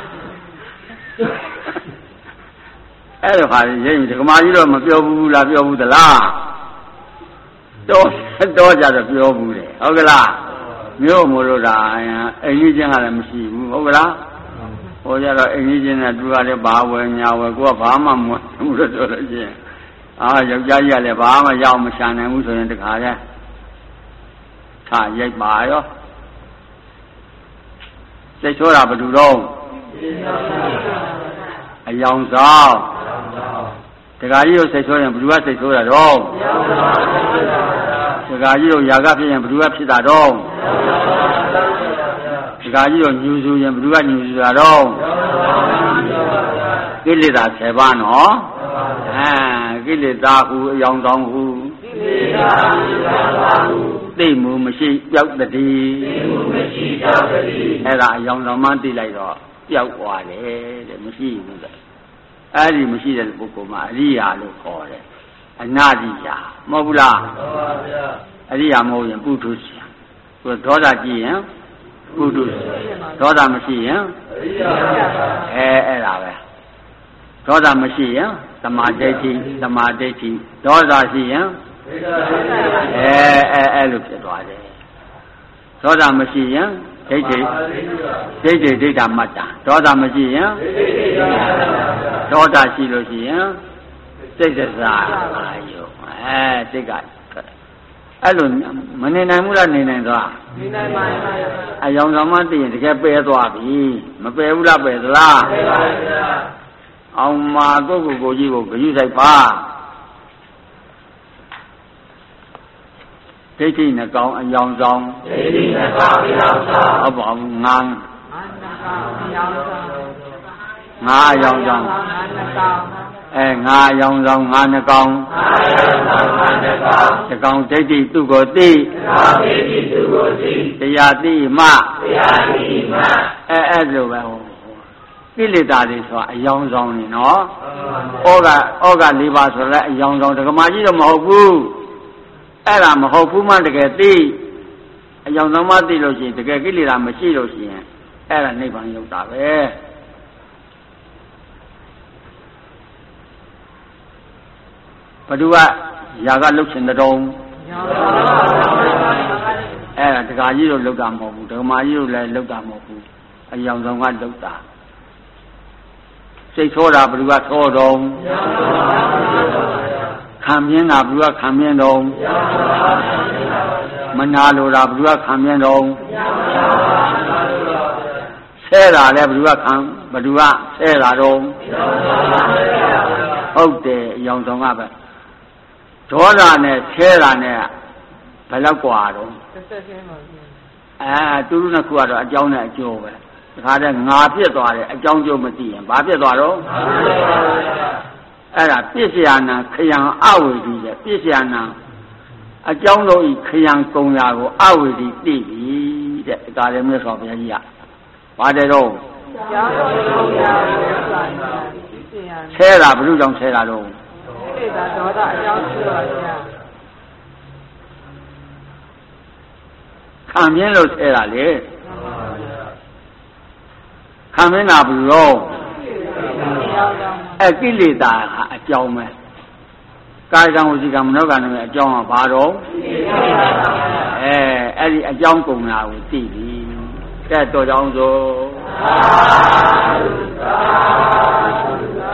အဲ့လိုဟာရိပ်ဒကမာကြီးတော့မပြောဘူးလားပြောဘူးသလားတော့တော့ကြတော့ပြောဘူးတယ်ဟုတ်ကလားမျိုးမို့လို့ဒါအိမ်ကြီးချင်းကလည်းမရှိဘူးဟုတ်ကလားဟိုကြတော့အိမ်ကြီးချင်းနဲ့သူကလည်းဘာဝယ်ညာဝယ်ကိုကဘာမှမဝင်ဘူးလို့ဆိုလို့ချင်းအာယောက်ျားကြီးကလည်းဘာမှရောက်မရှာနိုင်ဘူးဆိုရင်တခါလဲထားရိုက်ပါရောစိတ်ဆိုးတာဘယ်သူတော့အယောင်ဆောင်တခါကြီးကိုစိတ်ဆိုးရင်ဘယ်သူကစိတ်ဆိုးတာတော့တခါကြီးကိုຢာကဖြစ်ရင်ဘယ်သူကဖြစ်တာတော့တခါကြီးကိုညူစုရင်ဘယ်သူကညူစုတာတော့ကိလေသာဆယ်ပါးနော်အဲကိလေသာဟုအယောင်ဆောင်ဟုကိလေသာဟုသိမှုမရှိပြောက်တည်းသိမှုမရှိပြောက်တည်းအဲ့ဒါအယောင်ဆောင်မှသိလိုက်တော့ပြောက်သွားတယ်တဲ့မရှိဘူးတဲ့အဲ့ဒီမရှိတဲ့ပုဂ္ဂိုလ်မှာအရိယာလို့ခေါ်တယ်အနာရိယာမဟုတ်ဘူးလားမှန်ပါဗျာအရိယာမဟုတ်ရင်ပုထုဇဉ်သူဒေါသကြည့်ရင်ပုထုဇဉ်ဒေါသမရှိရင်အရိယာအဲအဲ့ဒါပဲဒေါသမရှိရင်သမာဓိဋ္ဌိသမာဓိဋ္ဌိဒေါသရှိရင်အဲအဲအဲ့လိုဖြစ်သွားတယ်ဒေါသမရှိရင်ဒိဋ္ဌိဒိဋ္ဌိဒိဋ္ဌာမတ္တဒေါသမရှိရင်ဒေါသရှိလို့ရှိရင်စိတ်စားအာယုအဲစိတ်ကအဲ့လိုမနေနိုင်ဘူးလားနေနိုင်သွားနေနိုင်ပါရဲ့အယောင်ဆောင်မှသိရင်တကယ်ပယ်သွားပြီမပယ်ဘူးလားပယ်သလားပယ်ပါဗျာအောင်မာကိုကိုကိုကြီးကိုဂရုစိုက်ပါဒိဋ္ဌိနှကောင်အယောင်ဆောင်ဒိဋ္ဌိနှကောင်အယောင်ဆောင်ဟုတ်ပါဘူးငါးငါးအယောင်ဆောင်အဲငါးအယောင်ဆောင်ငါးနှကောင်ငါးအယောင်ဆောင်ငါးနှကောင်တကောင်ဒိဋ္ဌိသူကိုသိတကောင်ဒိဋ္ဌိသူကိုသိတရားသိမှတရားသိမှအဲအဲ့လိုပဲကိလေသာတွေဆိုတာအယောင်ဆောင်နေနော်ဩဃဩဃ၄ပါးဆိုလည်းအယောင်ဆောင်ဒကမာကြီးတော့မဟုတ်ဘူးအဲ့ဒါမဟုတ်ဘူးမှတကယ်သိအယောင်ဆောင်မှသိလို့ရှိရင်တကယ်ကိလေသာမရှိလို့ရှိရင်အဲ့ဒါနိဗ္ဗာန်ရောက်တာပဲဘဒုကຢာကလှုပ်ရှင်တဲ့တုံးအဲ့ဒါဒကာကြီးတို့လှုပ်တာမဟုတ်ဘူးဒကမာကြီးတို့လည်းလှုပ်တာမဟုတ်ဘူးအယောင်ဆောင်ကလှုပ်တာစိတ်ဆိုးတာဘယ်သူကဆိုးတော့ခံပြင်းတာဘယ်သူကခံပြင်းတော့မနာလိုတာဘယ်သူကခံပြင်းတော့ဆဲတာလည်းဘယ်သူကခံဘယ်သူကဆဲတာတော့ဟုတ်တယ်အယောင်ဆောင်ကပဲဒေါသနဲ့ဆဲတာနဲ့ဘယ်လောက်กว่าတော့အဲသူတို့နှစ်ခုကတော့အကြောင်းနဲ့အကျိုးပဲတခါတည်းငါပြစ်သွားတယ်အကြောင်းကျိုးမသိရင်ဘာပြစ်သွားတော့အဲ့ဒါပြစ်เสียနာခယံအဝေဒီတဲ့ပြစ်เสียနာအကြောင်းလို့ဤခယံကုံရာကိုအဝေဒီသိပြီတဲ့ဒါလည်းမြတ်စွာဘုရားကြီးကပါတယ်တော့ကျောင်းတော်ကုံရာကိုဆဲတာဘယ်လိုကြောင့်ဆဲတာတော့သိတာဒေါသအကြောင်းရှိပါဗျာခံပြင်းလို့ဆဲတာလေခံမင်းတာဘူးရောအကိလေသာဟာအကြောင်းပဲကာယကံဝစီကံမနောကံတွေအကြောင်းကဘာတော့အဲအဲ့ဒီအကြောင်းကုန်တာကိုသိပြီကဲတော်ကြောင်းဆိုသာသာ